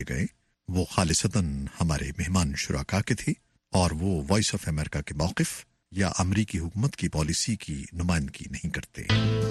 गए وہ خالصتاً ہمارے مہمان شرکا کے تھی اور وہ وائس آف امریکہ کے موقف یا امریکی حکومت کی پالیسی کی نمائندگی نہیں کرتے۔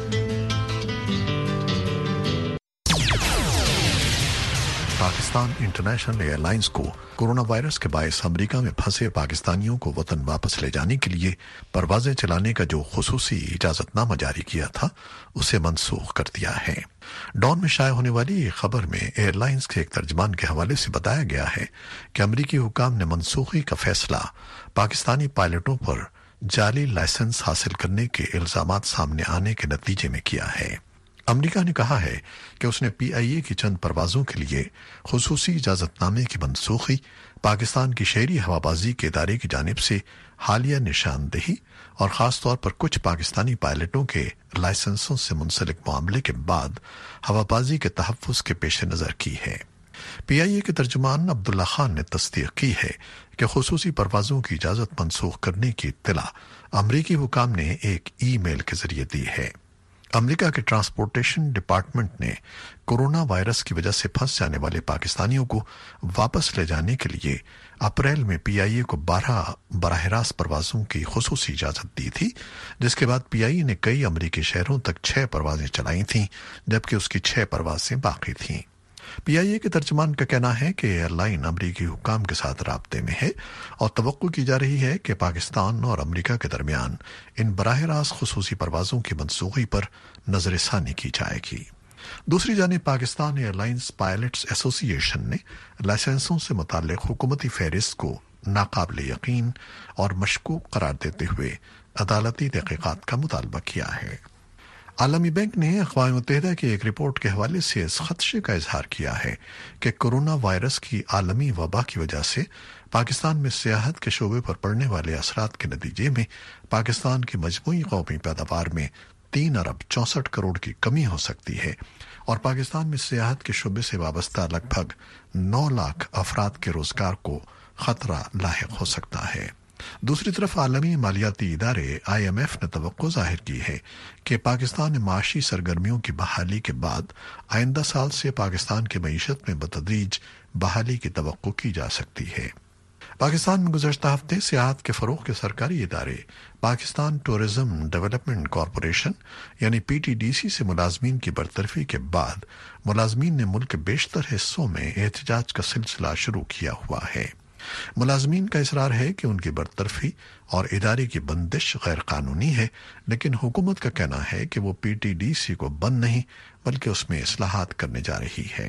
پاکستان انٹرنیشنل ایئر لائنز کو کورونا وائرس کے باعث امریکہ میں پھنسے پاکستانیوں کو وطن واپس لے جانے کے لیے پروازیں چلانے کا جو خصوصی اجازت نامہ جاری کیا تھا اسے منسوخ کر دیا ہے۔ ڈان میں شائع ہونے والی ایک خبر میں ایئر لائنز کے ایک ترجمان کے حوالے سے بتایا گیا ہے کہ امریکی حکام نے منسوخی کا فیصلہ پاکستانی پائلٹوں پر جعلی لائسنس حاصل کرنے کے الزامات سامنے آنے کے نتیجے میں کیا ہے۔ امریکہ نے کہا ہے کہ اس نے پی آئی اے کی چند پروازوں کے لیے خصوصی اجازت نامے کی منسوخی پاکستان کی شہری ہوابازی کے ادارے کی جانب سے حالیہ نشاندہی اور خاص طور پر کچھ پاکستانی پائلٹوں کے لائسنسوں سے منسلک معاملے کے بعد ہوابازی کے تحفظ کے پیش نظر کی ہے۔ پی آئی اے کے ترجمان عبداللہ خان نے تصدیق کی ہے کہ خصوصی پروازوں کی اجازت منسوخ کرنے کی اطلاع امریکی حکام نے ایک ای میل کے ذریعے دی ہے۔ امریکہ کے ٹرانسپورٹیشن ڈپارٹمنٹ نے کورونا وائرس کی وجہ سے پھنس جانے والے پاکستانیوں کو واپس لے جانے کے لیے اپریل میں پی آئی اے کو 12 براہ راست پروازوں کی خصوصی اجازت دی تھی، جس کے بعد پی آئی اے نے کئی امریکی شہروں تک 6 پروازیں چلائی تھیں جبکہ اس کی 6 پروازیں باقی تھیں۔ پی آئی اے کے ترجمان کا کہنا ہے کہ ایئر لائن امریکی حکام کے ساتھ رابطے میں ہے اور توقع کی جا رہی ہے کہ پاکستان اور امریکہ کے درمیان ان براہ راست خصوصی پروازوں کی منسوخی پر نظر ثانی کی جائے گی۔ دوسری جانب پاکستان ایئر لائنز پائلٹس ایسوسی ایشن نے لائسنسوں سے متعلق حکومتی فہرست کو ناقابل یقین اور مشکوک قرار دیتے ہوئے عدالتی تحقیقات کا مطالبہ کیا ہے۔ عالمی بینک نے اقوام متحدہ کی ایک رپورٹ کے حوالے سے اس خدشے کا اظہار کیا ہے کہ کورونا وائرس کی عالمی وبا کی وجہ سے پاکستان میں سیاحت کے شعبے پر پڑنے والے اثرات کے نتیجے میں پاکستان کی مجموعی قومی پیداوار میں 3 ارب 64 کروڑ کی کمی ہو سکتی ہے اور پاکستان میں سیاحت کے شعبے سے وابستہ لگ بھگ 9 لاکھ افراد کے روزگار کو خطرہ لاحق ہو سکتا ہے۔ دوسری طرف عالمی مالیاتی ادارے آئی ایم ایف نے توقع ظاہر کی ہے کہ پاکستان میں معاشی سرگرمیوں کی بحالی کے بعد آئندہ سال سے پاکستان کی معیشت میں بتدریج بحالی کی توقع کی جا سکتی ہے۔ پاکستان میں گزشتہ ہفتے سیاحت کے فروغ کے سرکاری ادارے پاکستان ٹورزم ڈیولپمنٹ کارپوریشن یعنی پی ٹی ڈی سی سے ملازمین کی برطرفی کے بعد ملازمین نے ملک کے بیشتر حصوں میں احتجاج کا سلسلہ شروع کیا ہوا ہے۔ ملازمین کا اصرار ہے کہ ان کی برطرفی اور ادارے کی بندش غیر قانونی ہے، لیکن حکومت کا کہنا ہے کہ وہ پی ٹی ڈی سی کو بند نہیں بلکہ اس میں اصلاحات کرنے جا رہی ہے۔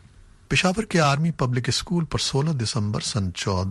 پشاور کے آرمی پبلک اسکول پر 16 دسمبر سن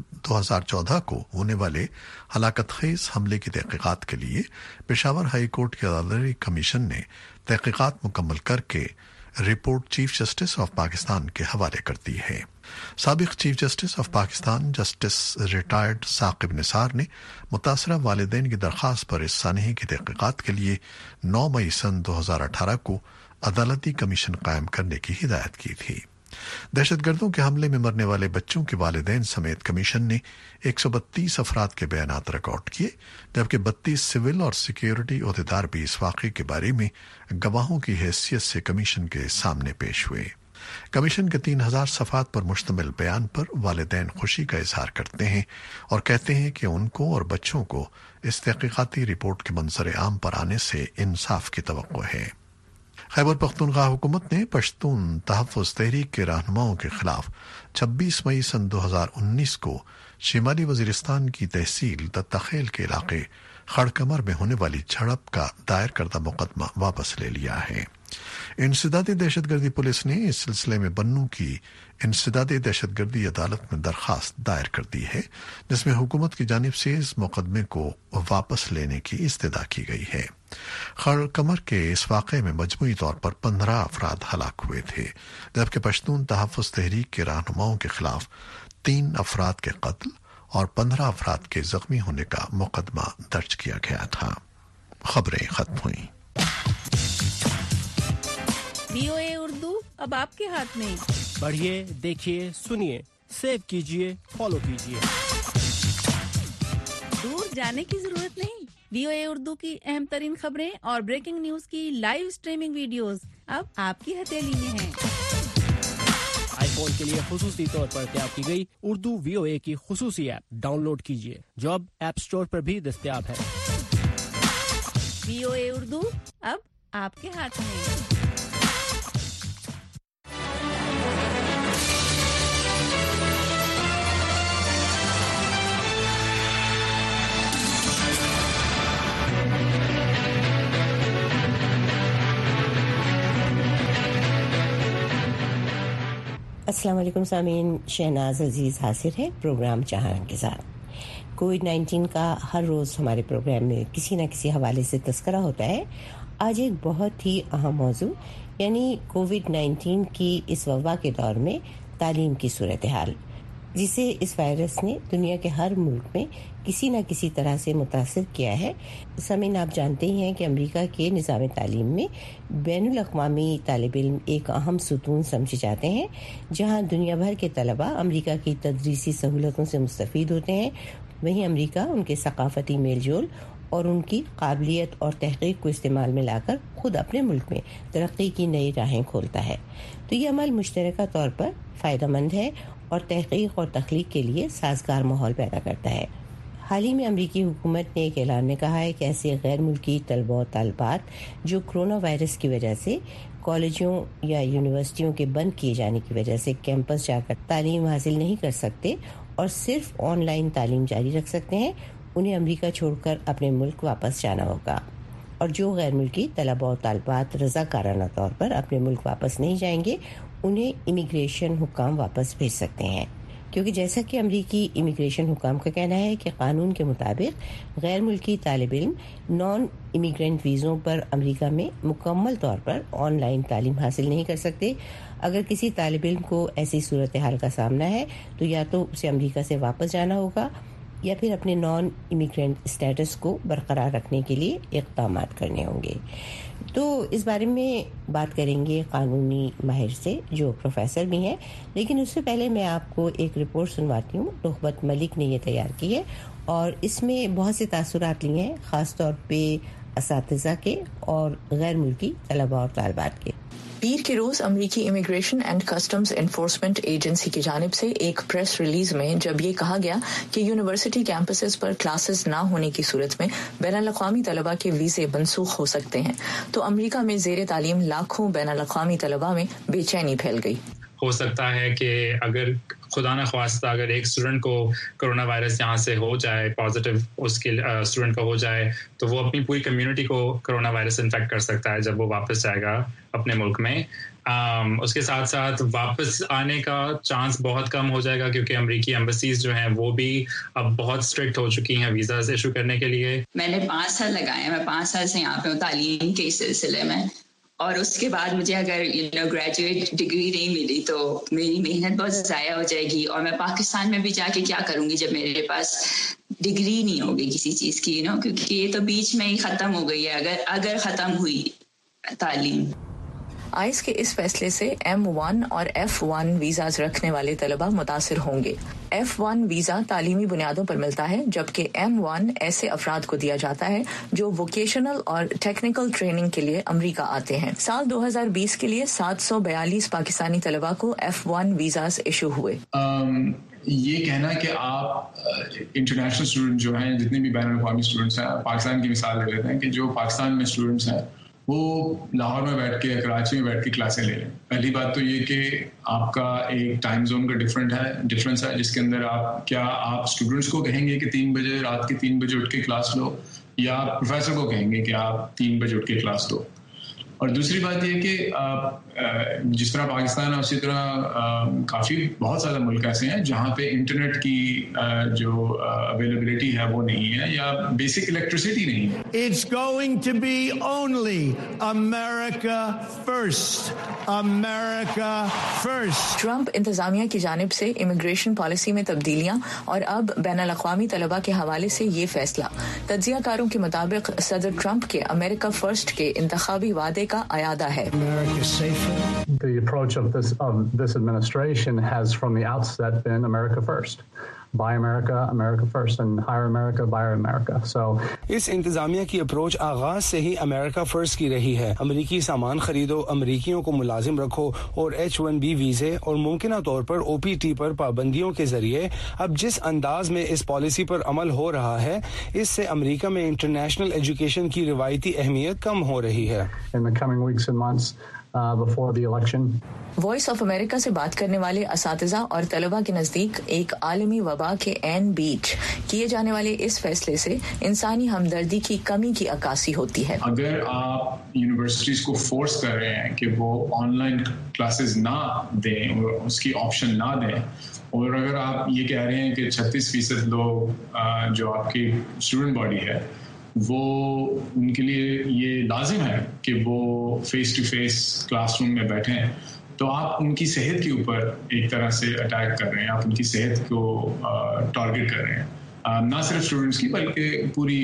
2014 کو ہونے والے ہلاکت خیز حملے کی تحقیقات کے لیے پشاور ہائی کورٹ کی عدالتی کمیشن نے تحقیقات مکمل کر کے report chief justice of Pakistan کے حوالے کر دی ہے۔ سابق chief justice of Pakistan justice retired Saqib Nisar نے متاثرہ والدین کی درخواست پر اس سانحے کی تحقیقات کے لیے 9 مئی سن 2018 کو عدالتی کمیشن قائم کرنے کی ہدایت کی تھی۔ دہشت گردوں کے حملے میں مرنے والے بچوں کے والدین سمیت کمیشن نے 132 افراد کے بیانات ریکارڈ کیے جبکہ 32 سول اور سیکیورٹی عہدیدار بھی اس واقعے کے بارے میں گواہوں کی حیثیت سے کمیشن کے سامنے پیش ہوئے۔ کمیشن کے 3000 صفحات پر مشتمل بیان پر والدین خوشی کا اظہار کرتے ہیں اور کہتے ہیں کہ ان کو اور بچوں کو اس تحقیقاتی رپورٹ کے منظر عام پر آنے سے انصاف کی توقع ہے۔ خیبر پختونخوا حکومت نے پشتون تحفظ تحریک کے رہنماؤں کے خلاف 26 مئی سن 2019 کو شمالی وزیرستان کی تحصیل تتخیل کے علاقے خڑکمر میں ہونے والی جھڑپ کا دائر کردہ مقدمہ واپس لے لیا ہے۔ انسدادی دہشت گردی پولیس نے اس سلسلے میں بنوں کی انسدادی دہشت گردی عدالت میں درخواست دائر کر دی ہے جس میں حکومت کی جانب سے اس مقدمے کو واپس لینے کی استدعا کی گئی ہے۔ خڑکمر کے اس واقعے میں مجموعی طور پر 15 افراد ہلاک ہوئے تھے جبکہ پشتون تحفظ تحریک کے رہنماؤں کے خلاف 3 افراد کے قتل اور 15 افراد کے زخمی ہونے کا مقدمہ درج کیا گیا تھا۔ خبریں ختم ہوئیں۔ VOA اردو اب آپ کے ہاتھ میں، پڑھیے، دیکھیے، سنیے، سیو کیجیے، فالو کیجیے۔ دور جانے کی ضرورت نہیں۔ VOA اردو کی اہم ترین خبریں اور بریکنگ نیوز کی لائیو سٹریمنگ ویڈیوز اب آپ کی ہتھیلی میں ہیں۔ فون کے لیے خصوصی طور پر تیار کی گئی اردو VOA کی خصوصی ایپ ڈاؤن لوڈ کیجیے جو اب ایپ سٹور پر بھی دستیاب ہے۔ VOA اردو اب آپ کے ہاتھ میں۔ السلام علیکم سامعین، شہناز عزیز حاضر ہے پروگرام جہان کے ساتھ۔ کووڈ-19 کا ہر روز ہمارے پروگرام میں کسی نہ کسی حوالے سے تذکرہ ہوتا ہے۔ آج ایک بہت ہی اہم موضوع یعنی کووڈ-19 کی اس وبا کے دور میں تعلیم کی صورتحال، جسے اس وائرس نے دنیا کے ہر ملک میں کسی نہ کسی طرح سے متاثر کیا ہے۔ سامعین، آپ جانتے ہی ہیں کہ امریکہ کے نظام تعلیم میں بین الاقوامی طالب علم ایک اہم ستون سمجھے جاتے ہیں، جہاں دنیا بھر کے طلباء امریکہ کی تدریسی سہولتوں سے مستفید ہوتے ہیں۔ وہیں امریکہ ان کے ثقافتی میل جول اور ان کی قابلیت اور تحقیق کو استعمال میں لا کر خود اپنے ملک میں ترقی کی نئی راہیں کھولتا ہے۔ تو یہ عمل مشترکہ طور پر فائدہ مند ہے اور تحقیق اور تخلیق کے لیے سازگار ماحول پیدا کرتا ہے۔ حال ہی میں امریکی حکومت نے ایک اعلان میں کہا ہے کہ ایسے غیر ملکی طلباء و طالبات جو کرونا وائرس کی وجہ سے کالجوں یا یونیورسٹیوں کے بند کیے جانے کی وجہ سے کیمپس جا کر تعلیم حاصل نہیں کر سکتے اور صرف آن لائن تعلیم جاری رکھ سکتے ہیں، انہیں امریکہ چھوڑ کر اپنے ملک واپس جانا ہوگا۔ اور جو غیر ملکی طلباء و طالبات رضاکارانہ طور پر اپنے ملک واپس نہیں جائیں گے، انہیں امیگریشن حکام واپس بھیج سکتے ہیں، کیونکہ جیسا کہ امریکی امیگریشن حکام کا کہنا ہے کہ قانون کے مطابق غیر ملکی طالب علم نان امیگرینٹ ویزوں پر امریکہ میں مکمل طور پر آن لائن تعلیم حاصل نہیں کر سکتے۔ اگر کسی طالب علم کو ایسی صورتحال کا سامنا ہے تو یا تو اسے امریکہ سے واپس جانا ہوگا یا پھر اپنے نان امیگرینٹ اسٹیٹس کو برقرار رکھنے کے لیے اقدامات کرنے ہوں گے۔ تو اس بارے میں بات کریں گے قانونی ماہر سے جو پروفیسر بھی ہیں، لیکن اس سے پہلے میں آپ کو ایک رپورٹ سنواتی ہوں۔ نخبت ملک نے یہ تیار کی ہے اور اس میں بہت سے تاثرات لیے ہیں، خاص طور پہ اساتذہ کے اور غیر ملکی طلباء اور طالبات کے۔ پیر کے روز امریکی immigration and customs enforcement agency کی جانب سے ایک پریس ریلیز میں جب یہ کہا گیا کہ یونیورسٹی کیمپسز پر کلاسز نہ ہونے کی صورت میں بین الاقوامی طلباء کے ویزے منسوخ ہو سکتے ہیں، تو امریکہ میں زیر تعلیم لاکھوں بین الاقوامی طلباء میں بے چینی پھیل گئی۔ ہو سکتا ہے کہ اگر خدا نخواستہ اگر ایک اسٹوڈنٹ کو کرونا وائرس یہاں سے ہو جائے، پازیٹیو اس کے اسٹوڈنٹ کا ہو جائے، تو وہ اپنی پوری کمیونٹی کو کرونا وائرس انفیکٹ کر سکتا ہے جب وہ واپس جائے گا اپنے ملک میں۔ اس کے ساتھ ساتھ واپس آنے کا چانس بہت کم ہو جائے گا، کیونکہ امریکی ایمبیسیز جو ہیں وہ بھی اب بہت اسٹرکٹ ہو چکی ہیں ویزاز ایشو کرنے کے لیے۔ میں نے 5 سال لگائے، میں 5 سال سے یہاں پہ ہوں تعلیم کے سلسلے میں، اور اس کے بعد مجھے اگر گریجویٹ ڈگری نہیں ملی تو میری محنت بہت ضائع ہو جائے گی، اور میں پاکستان میں بھی جا کے کیا کروں گی جب میرے پاس ڈگری نہیں ہوگی کسی چیز کی، کیونکہ یہ تو بیچ میں ہی ختم ہو گئی ہے اگر ختم ہوئی تعلیم۔ آئس کے اس فیصلے سے M1 اور F1 ویزاز رکھنے والے طلباء متاثر ہوں گے۔ F1 ویزا تعلیمی بنیادوں پر ملتا ہے، جبکہ M1 ایسے افراد کو دیا جاتا ہے جو ووکیشنل اور ٹیکنیکل ٹریننگ کے لیے امریکہ آتے ہیں۔ سال 2020 کے لیے 742 پاکستانی طلباء کو F1 ویزاز ایشو ہوئے۔ یہ کہنا کہ آپ انٹرنیشنل اسٹوڈنٹ جو ہیں، جتنے بھی بین الاقوامی اسٹوڈنٹس ہیں، پاکستان کی مثال لے لیتے ہیں کہ جو پاکستان میں اسٹوڈنٹس ہیں وہ لاہور میں بیٹھ کے یا کراچی میں بیٹھ کے کلاسیں لے لیں۔ پہلی بات تو یہ کہ آپ کا ایک ٹائم زون کا ڈفرینس ہے، جس کے اندر آپ اسٹوڈنٹس کو کہیں گے کہ 3 بجے رات کے 3 بجے اٹھ کے کلاس لو، یا آپ پروفیسر کو کہیں گے کہ آپ 3 بجے اٹھ کے کلاس دو۔ اور دوسری بات یہ کہ جس طرح پاکستان ہے اسی طرح کافی بہت زیادہ ملک ایسے ہیں جہاں پہ انٹرنیٹ کی جو اویلیبلٹی ہے وہ نہیں ہے، یا بیسک الیکٹریسٹی نہیں ہے۔ It's going to be only America first. America first. Trump انتظامیہ کی جانب سے امیگریشن پالیسی میں تبدیلیاں اور اب بین الاقوامی طلباء کے حوالے سے یہ فیصلہ، تجزیہ کاروں کے مطابق صدر ٹرمپ کے امریکہ فرسٹ کے انتخابی وعدے کا اعادہ ہے۔ The approach of this administration has from the outset been America first. buy America, America first, and hire America, buy America. So اس انتظامیہ کی اپروچ آغاز سے ہی امریکہ فرسٹ کی رہی ہے. امریکی سامان خریدو, امریکیوں کو ملازم رکھو, اور H-1B ویزے اور ممکنہ طور پر OPT پر پابندیوں کے ذریعے اب جس انداز میں اس پالیسی پر عمل ہو رہا ہے, اس سے امریکہ میں انٹرنیشنل ایجوکیشن کی روایتی اہمیت کم ہو رہی ہے. in the coming weeks and months before the election. Voice of America سے بات کرنے والے اساتذہ اور طلباء کے نزدیک ایک عالمی وبا کے عین بیچ کیے جانے والے اس فیصلے سے انسانی ہمدردی کی کمی کی عکاسی ہوتی ہے. اگر آپ یونیورسٹیز کو فورس کر رہے ہیں کہ وہ آن لائن کلاسز نہ دیں اور اس کی آپشن نہ دیں, اور اگر آپ یہ کہہ رہے ہیں کہ 36% لوگ جو آپ کی اسٹوڈنٹ باڈی ہے وہ ان کے لیے یہ لازم ہے کہ وہ face to face classroom میں بیٹھیں, تو آپ ان کی صحت کے اوپر ایک طرح سے اٹیک کر رہے ہیں, آپ ان کی صحت کو ٹارگٹ کر رہے ہیں, نہ صرف اسٹوڈنٹس کی بلکہ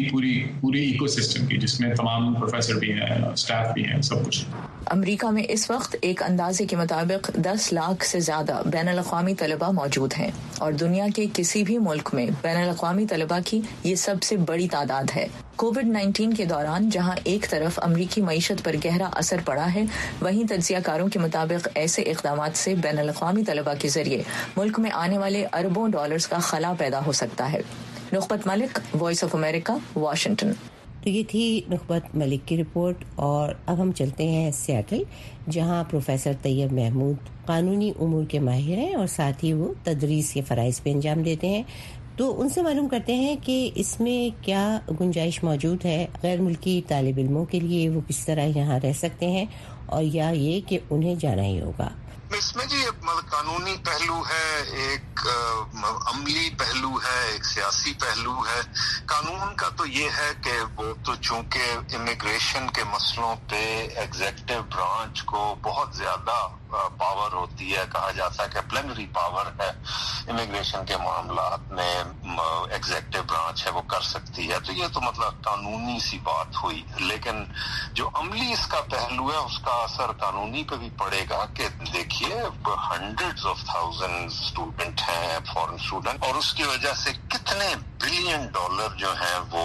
پوری ایکو سسٹم کی, جس میں تمام پروفیسر بھی ہیں, اسٹاف بھی ہیں, سب کچھ. امریکہ میں اس وقت ایک اندازے کے مطابق 10 لاکھ سے زیادہ بین الاقوامی طلباء موجود ہیں, اور دنیا کے کسی بھی ملک میں بین الاقوامی طلباء کی یہ سب سے بڑی تعداد ہے. کووڈ-19 کے دوران جہاں ایک طرف امریکی معیشت پر گہرا اثر پڑا ہے, وہیں تجزیہ کاروں کے مطابق ایسے اقدامات سے بین الاقوامی طلباء کے ذریعے ملک میں آنے والے اربوں ڈالرز کا خلا پیدا ہو سکتا ہے. Nukhbat Malik, voice of America, Washington. تو یہ تھی نخبت ملک کی رپورٹ. اور اب ہم چلتے ہیں سیاٹل, جہاں پروفیسر طیب محمود قانونی امور کے ماہر ہیں اور ساتھ ہی وہ تدریس کے فرائض پہ انجام دیتے ہیں. تو ان سے معلوم کرتے ہیں کہ اس میں کیا گنجائش موجود ہے, غیر ملکی طالب علموں کے لیے وہ کس طرح یہاں رہ سکتے ہیں, اور یا یہ کہ انہیں جانا ہی ہوگا. اس میں جی قانونی پہلو ہے, ایک عملی پہلو ہے, ایک سیاسی پہلو ہے. قانون کا تو یہ ہے کہ وہ تو چونکہ امیگریشن کے مسئلوں پہ ایگزیکٹو برانچ کو بہت زیادہ پاور ہوتی ہے, کہا جاتا ہے کہ پلینری پاور ہے امیگریشن کے معاملات میں, ایگزیکٹو برانچ ہے وہ کر سکتی ہے, تو یہ تو مطلب قانونی سی بات ہوئی. لیکن جو عملی اس کا پہلو ہے اس کا اثر قانونی پہ بھی پڑے گا, کہ دیکھیے ہنڈریڈز آف تھاؤزینڈ اسٹوڈنٹ ہیں, فورن اسٹوڈنٹ, اور اس کی وجہ سے کتنے بلین ڈالر جو ہیں وہ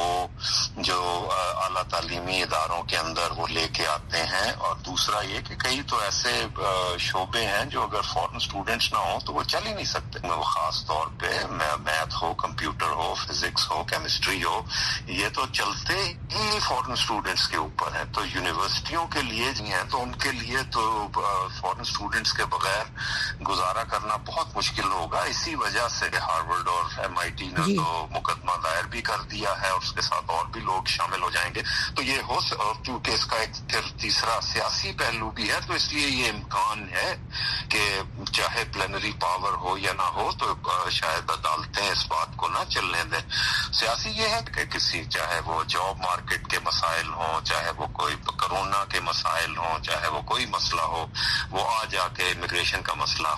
جو اعلیٰ تعلیمی اداروں کے اندر وہ لے کے آتے ہیں. اور دوسرا یہ کہ کئی تو ایسے شعبے ہیں جو اگر فورن اسٹوڈنٹس نہ ہوں تو وہ چل ہی نہیں سکتے. خاص طور پہ میتھ ہو, کمپیوٹر ہو, فزکس ہو, کیمسٹری ہو, یہ تو چلتے ہی فورن اسٹوڈنٹس کے اوپر ہیں. تو یونیورسٹیوں کے لیے ہیں تو ان کے لیے تو فورن اسٹوڈنٹس کے بغیر گزارا کرنا بہت مشکل ہوگا. اسی وجہ سے ہارورڈ اور MIT نے تو مقدمہ دائر بھی کر دیا ہے, اور اس کے ساتھ اور بھی لوگ شامل ہو جائیں گے. تو یہ ہو, اور کیونکہ اس کا ایک پھر تیسرا سیاسی پہلو بھی ہے, تو اس لیے یہ امکان ہے کہ چاہے پلینری پاور ہو یا نہ ہو تو شاید عدالتیں اس بات کو نہ چلنے دیں. سیاسی یہ ہے کہ کسی, چاہے وہ جاب مارکیٹ کے مسائل ہوں, چاہے وہ کوئی کرونا کے مسائل ہوں, چاہے وہ کوئی مسئلہ ہو, وہ آ جا کے امیگریشن کا مسئلہ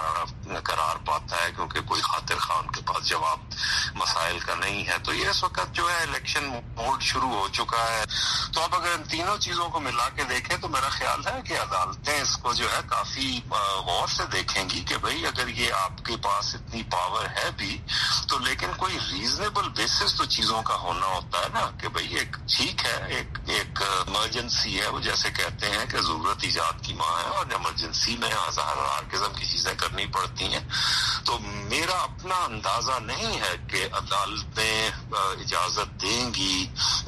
قرار پاتا ہے, کیونکہ کوئی خاطر خان کے پاس جواب مسائل کا نہیں ہے. تو یہ اس وقت جو ہے الیکشن موڈ شروع ہو چکا ہے. تو اب اگر ان تینوں چیزوں کو ملا کے دیکھیں تو میرا خیال ہے کہ عدالتیں اس کو جو ہے کافی غور سے دیکھیں گی کہ بھئی اگر یہ آپ کے پاس اتنی پاور ہے بھی تو لیکن کوئی ریزنیبل بیسس تو چیزوں کا ہونا ہوتا ہے نا, کہ بھئی ایک ٹھیک ہے, ایک ایمرجنسی ہے, وہ جیسے کہتے ہیں کہ ضرورت ایجاد کی ماں ہے, اور ایمرجنسی میں ہر قسم کی چیزیں کرنی پڑتی ہیں. تو میرا اپنا اندازہ نہیں ہے کہ عدالتیں اجازت دیں گی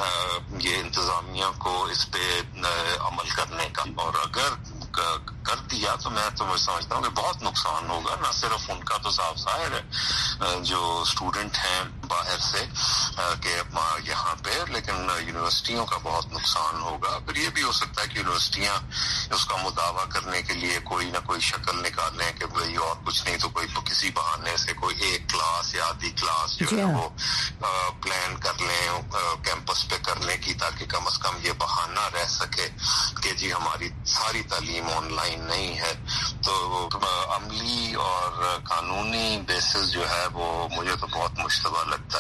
یہ انتظامیہ کو اس پہ عمل کرنے کا, اور اگر کر دیا تو میں سمجھتا ہوں کہ بہت نقصان ہوگا, نہ صرف ان کا تو صاف ظاہر ہے جو اسٹوڈنٹ ہیں باہر سے کہ یہاں پہ, لیکن یونیورسٹیوں کا بہت نقصان ہوگا. پھر یہ بھی ہو سکتا ہے کہ یونیورسٹیاں اس کا مداوع کرنے کے لیے کوئی نہ کوئی شکل نکالیں کہ بھئی اور کچھ نہیں تو کوئی کسی بہانے سے کوئی ایک کلاس یا آدھی کلاس جو ہے وہ پلان کر لیں کیمپس پہ کرنے کی, تاکہ کم از کم یہ بہانہ رہ سکے کہ جی ہماری ساری تعلیم آن لائن نہیں ہے. تو عملی اور قانونی بیسس جو ہے وہ مجھے تو بہت مشتبہ لگتا ہے.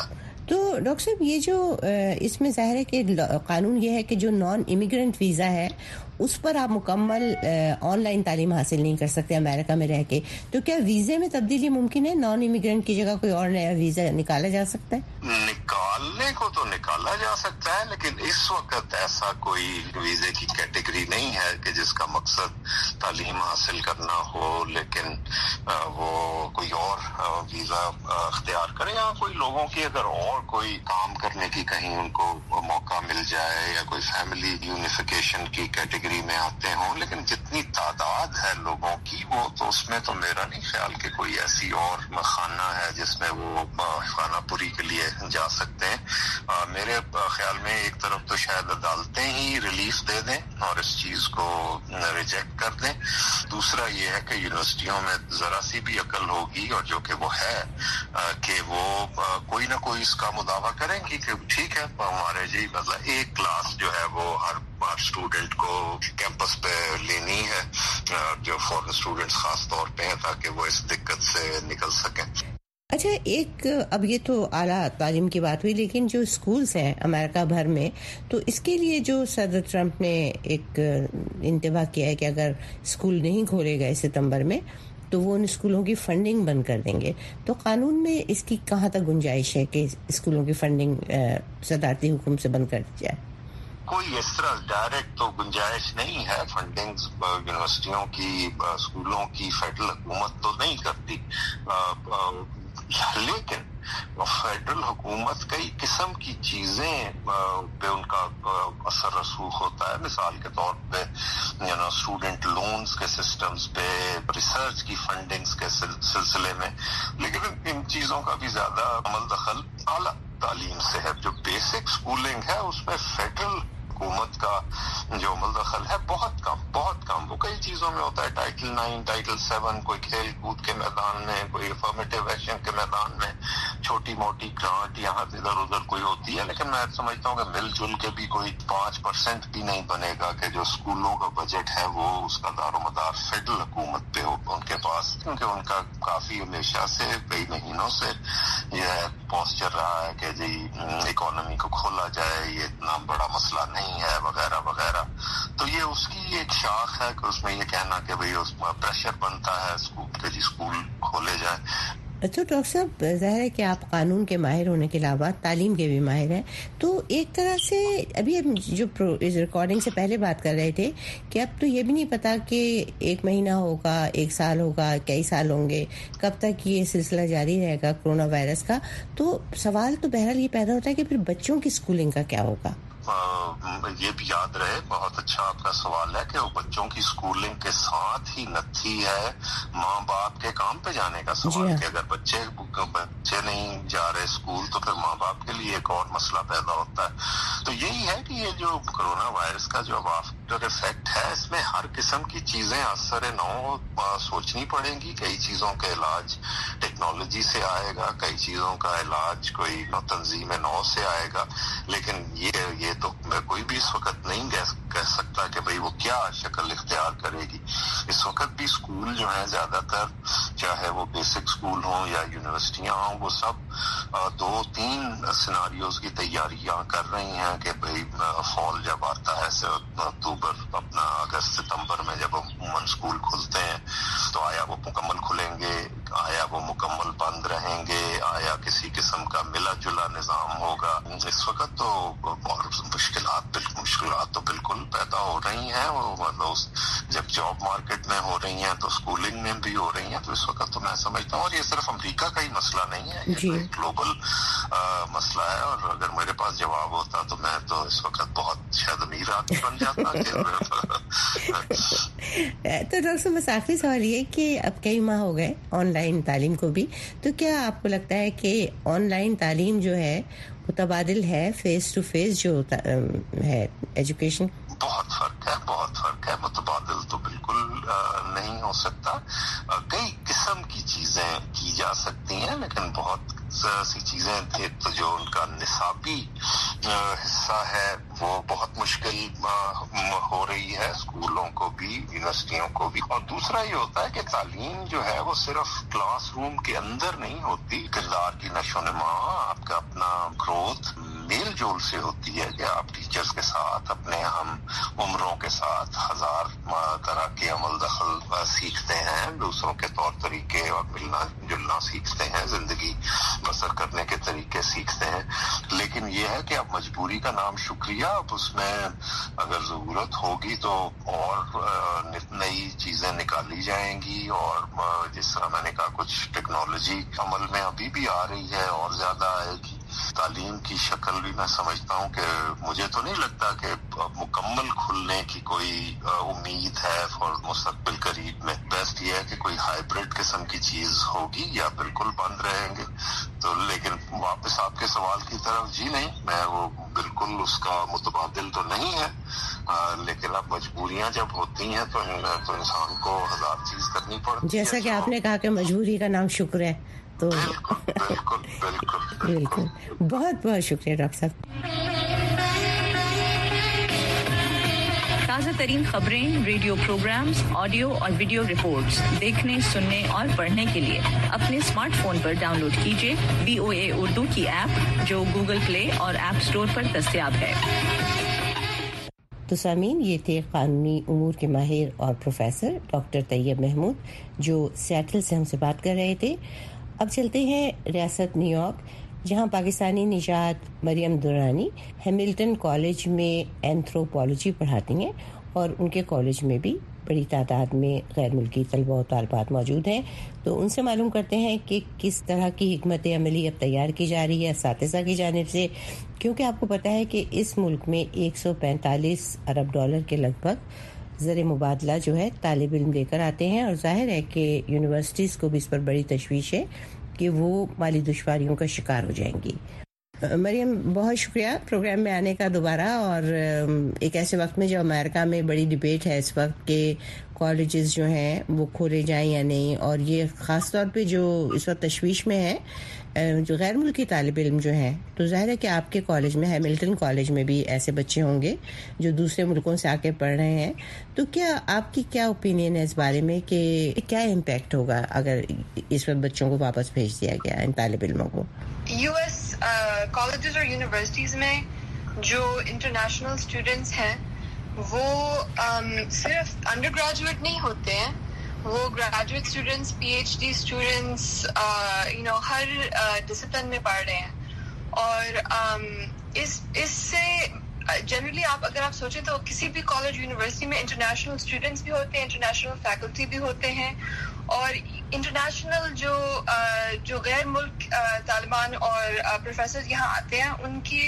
تو ڈاکٹر صاحب یہ جو اس میں ظاہر ہے کہ قانون یہ ہے کہ جو نان امیگرینٹ ویزا ہے اس پر آپ مکمل آن لائن تعلیم حاصل نہیں کر سکتے امریکہ میں رہ کے، تو کیا ویزے میں تبدیلی ممکن ہے؟ نان امیگرینٹ کی جگہ کوئی اور نیا ویزا نکالا جا سکتا ہے؟ نکالنے کو تو نکالا جا سکتا ہے، لیکن اس وقت ایسا کوئی ویزے کی کیٹیگری نہیں ہے کہ جس کا مقصد تعلیم حاصل کرنا ہو، لیکن وہ کوئی اور ویزا اختیار کرے، یا کوئی لوگوں کی اگر اور کوئی کام کرنے کی کہیں ان کو موقع مل جائے، یا کوئی فیملی یونیفیکیشن کی کیٹیگری میں آتے ہوں، لیکن جتنی تعداد ہے لوگوں کی وہ تو اس میں تو میرا نہیں خیال کہ کوئی ایسی اور خانہ ہے جس میں وہ خانہ پوری کے لیے جا سکتے ہیں۔ میرے خیال میں ایک طرف تو شاید عدالتیں ہی ریلیف دے دیں اور اس چیز کو ریجیکٹ کر دیں، دوسرا یہ ہے کہ یونیورسٹیوں میں ذرا سی بھی عقل ہوگی، اور جو کہ وہ ہے کہ وہ کوئی نہ کوئی اس کا مداوع کریں گی کہ ٹھیک ہے ہمارے جی مطلب ایک کلاس جو ہے وہ ہر اسٹوڈنٹ کو کیمپس پہ لینی ہے، جو فورن اسٹوڈنٹس خاص طور پہ ہیں، تاکہ وہ اس دقت سے نکل سکیں۔ اچھا، ایک اب یہ تو اعلیٰ تعلیم کی بات ہوئی، لیکن جو اسکولز ہیں امریکہ بھر میں، تو اس کے لیے جو صدر ٹرمپ نے ایک انتباہ کیا ہے کہ اگر اسکول نہیں کھولے گئے ستمبر میں تو وہ ان اسکولوں کی فنڈنگ بند کر دیں گے، تو قانون میں اس کی کہاں تک گنجائش ہے کہ اسکولوں کی فنڈنگ صدارتی حکم سے بند کر دی جائے؟ کوئی اس طرح ڈائریکٹ تو گنجائش نہیں ہے، فنڈنگ یونیورسٹیوں کی اسکولوں کی فیڈرل حکومت تو نہیں کرتی، لیکن فیڈرل حکومت کئی قسم کی چیزیں پہ ان کا اثر رسوخ ہوتا ہے، مثال کے طور پہ اسٹوڈنٹ لونز کے سسٹمز پہ، ریسرچ کی فنڈنگز کے سلسلے میں، لیکن ان چیزوں کا بھی زیادہ عمل دخل اعلیٰ تعلیم سے ہے۔ جو بیسک اسکولنگ ہے اس میں فیڈرل حکومت کا جو عمل دخل ہے بہت کم، وہ کئی چیزوں میں ہوتا ہے، ٹائٹل 9، ٹائٹل 7، کوئی کھیل کود کے میدان میں، کوئی افرمیٹیو ایکشن کے میدان میں چھوٹی موٹی گرانٹ یہاں ادھر ادھر کوئی ہوتی ہے، لیکن میں سمجھتا ہوں کہ مل جل کے بھی کوئی 5% بھی نہیں بنے گا کہ جو اسکولوں کا بجٹ ہے وہ اس کا دار و مدار فیڈرل حکومت پہ ہو ان کے پاس، کیونکہ ان کا کافی ہمیشہ سے کئی مہینوں سے یہ پوسچر رہا ہے کہ جی اکانومی کو کھولا جائے، یہ اتنا بڑا مسئلہ نہیں ہے وغیرہ وغیرہ، تو یہ اس کی ایک شاخ ہے کہ اس میں یہ کہنا کہ بھئی اس پر پریشر بنتا ہے اسکول کھولے جائے۔ تو ڈاکٹر صاحب ظاہر ہے کہ آپ قانون کے ماہر ہونے کے علاوہ تعلیم کے بھی ماہر ہیں، تو ایک طرح سے ابھی ہم جو ریکارڈنگ سے پہلے بات کر رہے تھے کہ اب تو یہ بھی نہیں پتا کہ 1 مہینہ ہوگا، 1 سال ہوگا، کئی سال ہوں گے، کب تک یہ سلسلہ جاری رہے گا کورونا وائرس کا، تو سوال تو بہرحال یہ پیدا ہوتا ہے کہ پھر بچوں کی اسکولنگ کا کیا ہوگا؟ یہ بھی یاد رہے، بہت اچھا آپ کا سوال ہے کہ وہ بچوں کی اسکولنگ کے ساتھ ہی نتھی ہے ماں باپ کے کام پہ جانے کا سوال، کہ اگر بچے نہیں جا رہے اسکول تو پھر ماں باپ کے لیے ایک اور مسئلہ پیدا ہوتا ہے۔ تو یہی ہے کہ یہ جو کرونا وائرس کا جو آفٹر افیکٹ ہے، اس میں ہر قسم کی چیزیں اثر نو سوچنی پڑیں گی، کئی چیزوں کا علاج ٹیکنالوجی سے آئے گا، کئی چیزوں کا علاج کوئی تنظیم نو سے آئے گا، لیکن یہ تو کوئی بھی اس وقت نہیں کہہ سکتا کہ بھئی وہ کیا شکل اختیار کرے گی۔ اس وقت بھی اسکول جو ہیں زیادہ تر، چاہے وہ بیسک اسکول ہوں یا یونیورسٹیاں ہوں، وہ سب 2-3 سیناریوز کی تیاریاں کر رہی ہیں کہ بھئی فال جب آتا ہے، اکتوبر اپنا اگست ستمبر میں جب عموماً اسکول کھلتے ہیں تو آیا وہ مکمل کھلیں گے، آیا وہ مکمل بند رہیں گے، آیا کسی قسم کا ملا جلا نظام ہوگا۔ اس وقت تو مشکلات تو بالکل پیدا ہو رہی ہیں، وہ مطلب جب جاب مارکیٹ میں ہو رہی ہیں تو اسکولنگ میں بھی ہو رہی ہیں، تو اس وقت تو میں سمجھتا ہوں، اور یہ صرف امریکہ کا ہی مسئلہ نہیں ہے، یہ ایک گلوبل مسئلہ ہے، اور اگر میرے پاس جواب ہوتا تو میں تو اس وقت بہت شاید امیر آدمی بن جاتا۔ تو ڈاکٹر صاحب بس آخری سوال یہ کہ اب کئی ماہ ہو گئے آن لائن تعلیم کو بھی، تو کیا آپ کو لگتا ہے کہ آن لائن تعلیم جو ہے متبادل ہے فیس ٹو فیس جو ہے ایجوکیشن؟ بہت فرق ہے، متبادل تو بالکل نہیں ہو سکتا، کئی قسم کی چیزیں کی جا سکتی ہیں، لیکن بہت سی چیزیں تو جو ان کا نصابی حصہ ہے وہ بہت مشکل ہو رہی ہے اسکولوں کو بھی یونیورسٹیوں کو بھی. اور دوسرا یہ ہوتا ہے کہ تعلیم جو ہے وہ صرف کلاس روم کے اندر نہیں ہوتی. کردار کی نشو و نما، آپ کا اپنا گروتھ میل جول سے ہوتی ہے کہ آپ ٹیچرز کے ساتھ، اپنے ہم عمروں کے ساتھ ہزار طرح کے عمل دخل سیکھتے ہیں، دوسروں کے طور طریقے اور ملنا جلنا سیکھتے ہیں، زندگی بسر کرنے کے طریقے سیکھتے ہیں. لیکن یہ ہے کہ اب مجبوری کا نام شکریہ، اب اس میں اگر ضرورت ہوگی تو اور نئی چیزیں نکالی جائیں گی. اور جس طرح میں نے کہا کچھ ٹیکنالوجی عمل میں ابھی بھی آ رہی ہے اور زیادہ آئے گی. تعلیم کی شکل بھی میں سمجھتا ہوں کہ مجھے تو نہیں لگتا کہ مکمل کھلنے کی کوئی امید ہے اور مستقبل قریب میں. بیسٹ یہ ہے کہ کوئی ہائیبرڈ قسم کی چیز ہوگی یا بالکل بند رہیں گے. تو لیکن واپس آپ کے سوال کی طرف، جی نہیں، میں وہ بالکل اس کا متبادل تو نہیں ہے، لیکن اب مجبوریاں جب ہوتی ہیں تو انسان کو ہزار چیز کرنی پڑتی ہے. جیسا کہ آپ نے کہا کہ مجبوری کا نام شکر ہے، تو بالکل بہت بہت شکریہ ڈاکٹر صاحب. تازہ ترین خبریں، ریڈیو پروگرامز، آڈیو اور ویڈیو رپورٹس دیکھنے، سننے اور پڑھنے کے لیے اپنے اسمارٹ فون پر ڈاؤن لوڈ کیجیے VOA اردو کی ایپ، جو گوگل پلے اور ایپ اسٹور پر دستیاب ہے. تو سامعین، یہ تھے قانونی امور کے ماہر اور پروفیسر ڈاکٹر طیب محمود، جو سیاٹل سے ہم سے بات کر رہے تھے. اب چلتے ہیں ریاست نیو یارک، جہاں پاکستانی نژاد مریم درانی ہیملٹن کالج میں اینتھروپولوجی پڑھاتی ہیں، اور ان کے کالج میں بھی بڑی تعداد میں غیر ملکی طلبہ و طالبات موجود ہیں. تو ان سے معلوم کرتے ہیں کہ کس طرح کی حکمت عملی اب تیار کی جا رہی ہے اساتذہ کی جانب سے، کیونکہ آپ کو پتہ ہے کہ اس ملک میں $145 ارب کے لگ بھگ زر مبادلہ جو ہے طالب علم لے کر آتے ہیں، اور ظاہر ہے کہ یونیورسٹیز کو بھی اس پر بڑی تشویش ہے کہ وہ مالی دشواریوں کا شکار ہو جائیں گی. مریم، بہت شکریہ پروگرام میں آنے کا دوبارہ، اور ایک ایسے وقت میں جو امریکہ میں بڑی ڈیبیٹ ہے اس وقت کہ کالجز جو ہیں وہ کھولے جائیں یا نہیں، اور یہ خاص طور پہ جو اس وقت تشویش میں ہے جو غیر ملکی طالب علم جو ہیں. تو ظاہر ہے کہ آپ کے کالج میں، ہیملٹن کالج میں بھی ایسے بچے ہوں گے جو دوسرے ملکوں سے آ کے پڑھ رہے ہیں. تو کیا آپ کی کیا اوپینین ہے اس بارے میں کہ کیا امپیکٹ ہوگا اگر اس وقت بچوں کو واپس بھیج دیا گیا ان طالب علموں کو؟ US کالجز اور یونیورسٹیز میں جو انٹرنیشنل اسٹوڈنٹس ہیں وہ صرف انڈر گریجویٹ نہیں ہوتے ہیں، وہ گریجویٹ اسٹوڈنٹس، PhD اسٹوڈنٹس ہر ڈسپلن میں پڑھ رہے ہیں. اور اس سے جنرلی اگر آپ سوچیں تو کسی بھی کالج یونیورسٹی میں انٹرنیشنل اسٹوڈنٹس بھی ہوتے ہیں، انٹرنیشنل فیکلٹی بھی ہوتے ہیں، اور انٹرنیشنل جو غیر ملک طالبان اور پروفیسرز یہاں آتے ہیں ان کی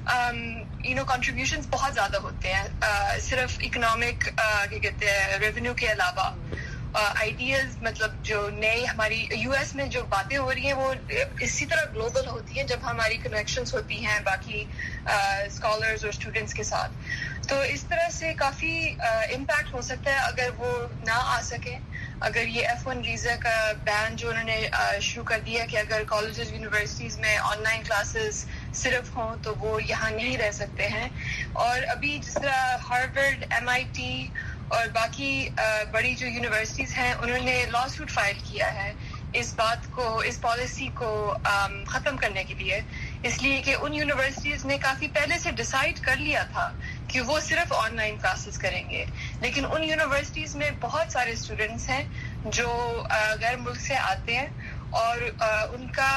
کنٹریبیوشنز بہت زیادہ ہوتے ہیں، صرف اکنامک کیا کہتے ہیں ریونیو کے علاوہ آئیڈیاز، مطلب جو نئے ہماری US میں جو باتیں ہو رہی ہیں وہ اسی طرح گلوبل ہوتی ہیں جب ہماری کنیکشنز ہوتی ہیں باقی اسکالرز اور اسٹوڈنٹس کے ساتھ. تو اس طرح سے کافی امپیکٹ ہو سکتا ہے اگر وہ نہ آ سکے. اگر یہ F1 ویزا کا بین جو انہوں نے شروع کر دیا کہ اگر کالجز یونیورسٹیز میں آن لائن کلاسز صرف ہوں تو وہ یہاں نہیں رہ سکتے ہیں. اور ابھی جس طرح ہارورڈ، MIT اور باقی بڑی جو یونیورسٹیز ہیں انہوں نے لا سوٹ فائل کیا ہے اس بات کو، اس پالیسی کو ختم کرنے کے لیے، اس لیے کہ ان یونیورسٹیز نے کافی پہلے سے ڈیسائیڈ کر لیا تھا کہ وہ صرف آن لائن کلاسز کریں گے، لیکن ان یونیورسٹیز میں بہت سارے اسٹوڈنٹس ہیں جو غیر ملک سے آتے ہیں اور ان کا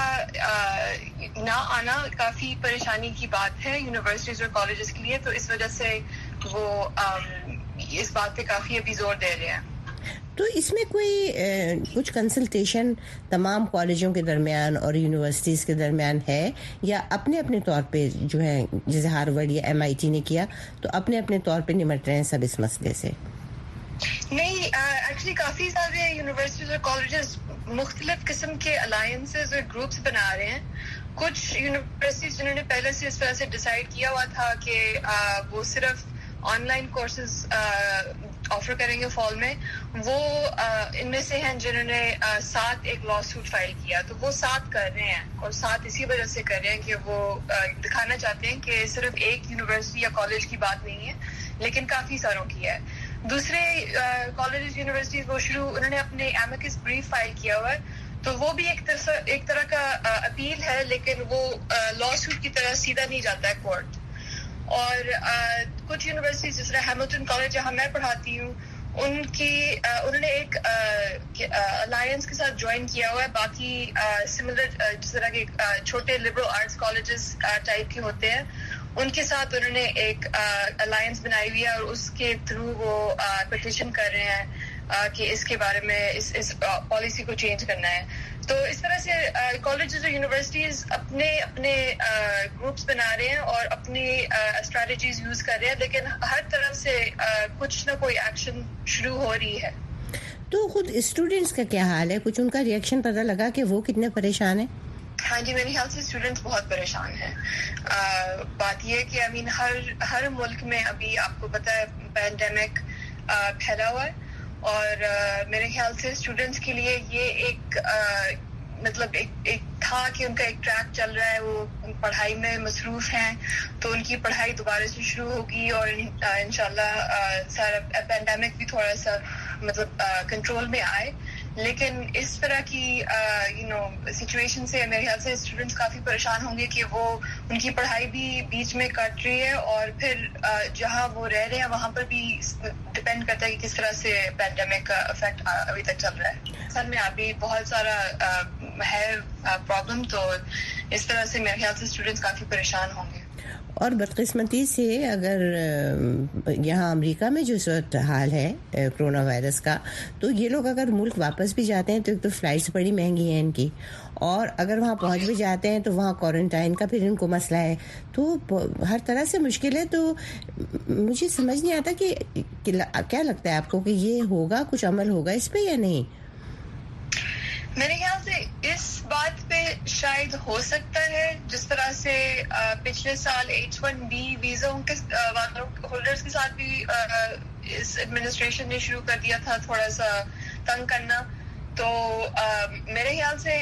نہ آنا کافی پریشانی کی بات ہے یونیورسٹیز اور کالجز کے لیے. تو اس وجہ سے وہ اس بات پہ کافی ابھی زور دے رہے ہیں. تو اس میں کوئی کچھ کنسلٹیشن تمام کالجوں کے درمیان اور یونیورسٹیز کے درمیان ہے، یا اپنے اپنے طور پہ جو ہے جیسے ہارورڈ یا MIT نے کیا تو اپنے اپنے طور پہ نمٹ رہے ہیں سب اس مسئلے سے؟ نہیں، ایکچولی کافی سارے یونیورسٹیز اور کالجز مختلف قسم کے الائنسز اور گروپس بنا رہے ہیں. کچھ یونیورسٹیز جنہوں نے پہلے سے اس طرح سے ڈیسائیڈ کیا ہوا تھا کہ وہ صرف آن لائن کورسز ऑफर करेंगे फॉल में, वो इनमें से हैं जिन्होंने 7 एक लॉ सूट फाइल किया, तो वो 7 कर रहे हैं और 7 इसी वजह से कर रहे हैं कि वो दिखाना चाहते हैं कि सिर्फ एक यूनिवर्सिटी या कॉलेज की बात नहीं है, लेकिन काफी सारों की है. दूसरे कॉलेज यूनिवर्सिटीज वो उन्होंने अपने एमिकस ब्रीफ फाइल किया हुआ है, तो वो भी एक तरह का अपील है, लेकिन वो लॉ सूट की तरह सीधा नहीं जाता है कोर्ट. और कुछ यूनिवर्सिटीज जिस तरह हैमिल्टन कॉलेज जहाँ मैं पढ़ाती हूँ, उन्होंने एक अलायंस के साथ ज्वाइन किया हुआ है. बाकी सिमिलर जिस तरह के छोटे लिबरल आर्ट्स कॉलेजेस टाइप के होते हैं, उनके साथ उन्होंने एक अलायंस बनाई हुई है और उसके थ्रू वो पिटिशन कर रहे हैं कि इसके बारे में इस पॉलिसी को चेंज करना है. तो इस तरह से कॉलेजेस और यूनिवर्सिटीज अपने ग्रुप्स बना रहे हैं और अपनी स्ट्रेटजीज यूज कर रहे हैं, लेकिन हर तरफ से कुछ ना कोई एक्शन शुरू हो रही है. तो खुद स्टूडेंट्स का क्या हाल है? कुछ उनका रिएक्शन पता लगा कि वो कितने परेशान है? हाँ जी, मेरे ख्याल से स्टूडेंट्स बहुत परेशान हैं. बात यह है कि हर मुल्क में अभी आपको पता है पैंडेमिक फैला हुआ है, और मेरे ख्याल से स्टूडेंट्स के लिए ये एक था कि उनका एक ट्रैक चल रहा है, वो पढ़ाई में मसरूफ हैं, तो उनकी पढ़ाई दोबारा से शुरू होगी और इंशाल्लाह सारा पैंडेमिक भी थोड़ा सा कंट्रोल में आए. लेकिन इस तरह की सिचुएशन से मेरे ख्याल से स्टूडेंट्स काफी परेशान होंगे कि वो उनकी पढ़ाई भी बीच में कट रही है, और फिर जहां वो रह रहे हैं वहां पर भी डिपेंड करता है कि किस तरह से पैंडेमिक का इफेक्ट अभी तक चल रहा है. असल में अभी बहुत सारा है प्रॉब्लम, तो इस तरह से मेरे ख्याल से स्टूडेंट्स काफी परेशान होंगे. और बदकिस्मती से अगर यहाँ अमेरिका में जो सूरत हाल है कोरोना वायरस का, तो ये लोग अगर मुल्क वापस भी जाते हैं तो एक तो फ्लाइट्स बड़ी महंगी हैं इनकी, और अगर वहाँ पहुँच भी जाते हैं तो वहाँ क्वारंटाइन का फिर इनको मसला है, तो हर तरह से मुश्किल है. तो मुझे समझ नहीं आता कि क्या लगता है आपको कि ये होगा, कुछ अमल होगा इस पे या नहीं? मेरे ख्याल से इस बात पे शायद हो सकता है, जिस तरह से पिछले साल H1B वीजा के होल्डर्स के साथ भी इस एडमिनिस्ट्रेशन ने शुरू कर दिया था थोड़ा सा तंग करना, तो मेरे ख्याल से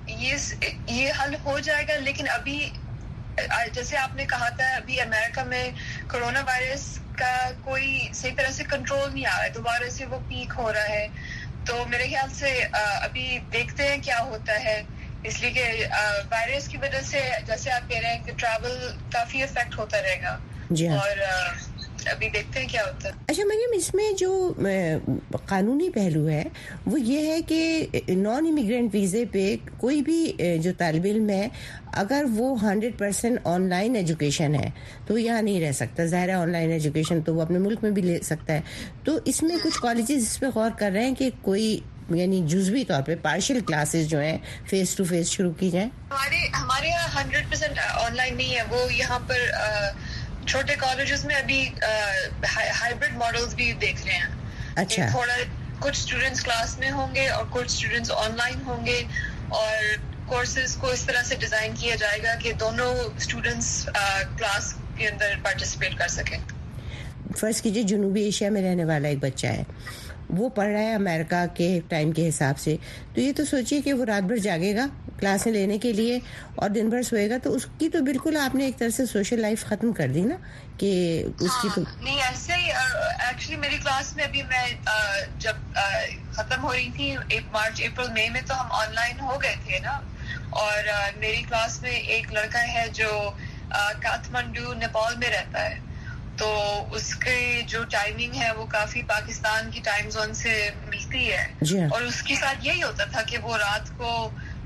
ये हल हो जाएगा. लेकिन अभी जैसे आपने कहा था, अभी अमेरिका में कोरोना वायरस का कोई सही तरह से कंट्रोल नहीं आ रहा है, दोबारा से वो पीक हो रहा है. तो मेरे ख्याल से अभी देखते हैं क्या होता है, इसलिए कि वायरस की वजह से जैसे आप कह रहे हैं कि ट्रैवल काफी इफेक्ट होता रहेगा, और अभी देखते हैं क्या होता है. अच्छा मरियम, इसमें जो कानूनी पहलू है वो ये है कि नॉन इमिग्रेंट वीज़े पे कोई भी जो तालिब इल्म है, अगर वो 100% ऑनलाइन एजुकेशन है तो यहाँ नहीं रह सकता. ज़ाहिर है ऑनलाइन एजुकेशन तो वो अपने मुल्क में भी ले सकता है. तो इसमें कुछ कॉलेजेस इस पे गौर कर रहे हैं कि कोई यानी जुज़वी तौर पे पार्शियल क्लासेस जो हैं फेस टू फेस शुरू की जाएं. हमारे यहाँ 100% ऑनलाइन नहीं है, वो यहाँ पर छोटे कॉलेजेस में अभी हाइब्रिड मॉडल्स भी देख रहे हैं. अच्छा. थोड़ा कुछ स्टूडेंट्स क्लास में होंगे और कुछ स्टूडेंट्स ऑनलाइन होंगे, और कोर्सेज को इस तरह से डिजाइन किया जाएगा कि दोनों स्टूडेंट्स क्लास के अंदर पार्टिसिपेट कर सकें. फर्ज कीजिए जनूबी एशिया में रहने वाला एक बच्चा है, वो पढ़ रहा है अमेरिका के टाइम के हिसाब से, तो ये तो सोचिए कि वो रात भर जागेगा क्लासें लेने के लिए और दिन भर सोएगा, तो उसकी तो बिल्कुल आपने एक तरह से सोशल लाइफ खत्म कर दी ना कि उसकी. तो नहीं, ऐसे ही एक्चुअली मेरी क्लास में अभी मैं जब खत्म हो रही थी मार्च अप्रैल मई में, तो हम ऑनलाइन हो गए थे ना, और मेरी क्लास में एक लड़का है जो काठमांडू नेपाल में रहता है, तो उसके जो टाइमिंग है वो काफी पाकिस्तान की टाइम जोन से मिलती है, और उसके साथ यही होता था कि वो रात को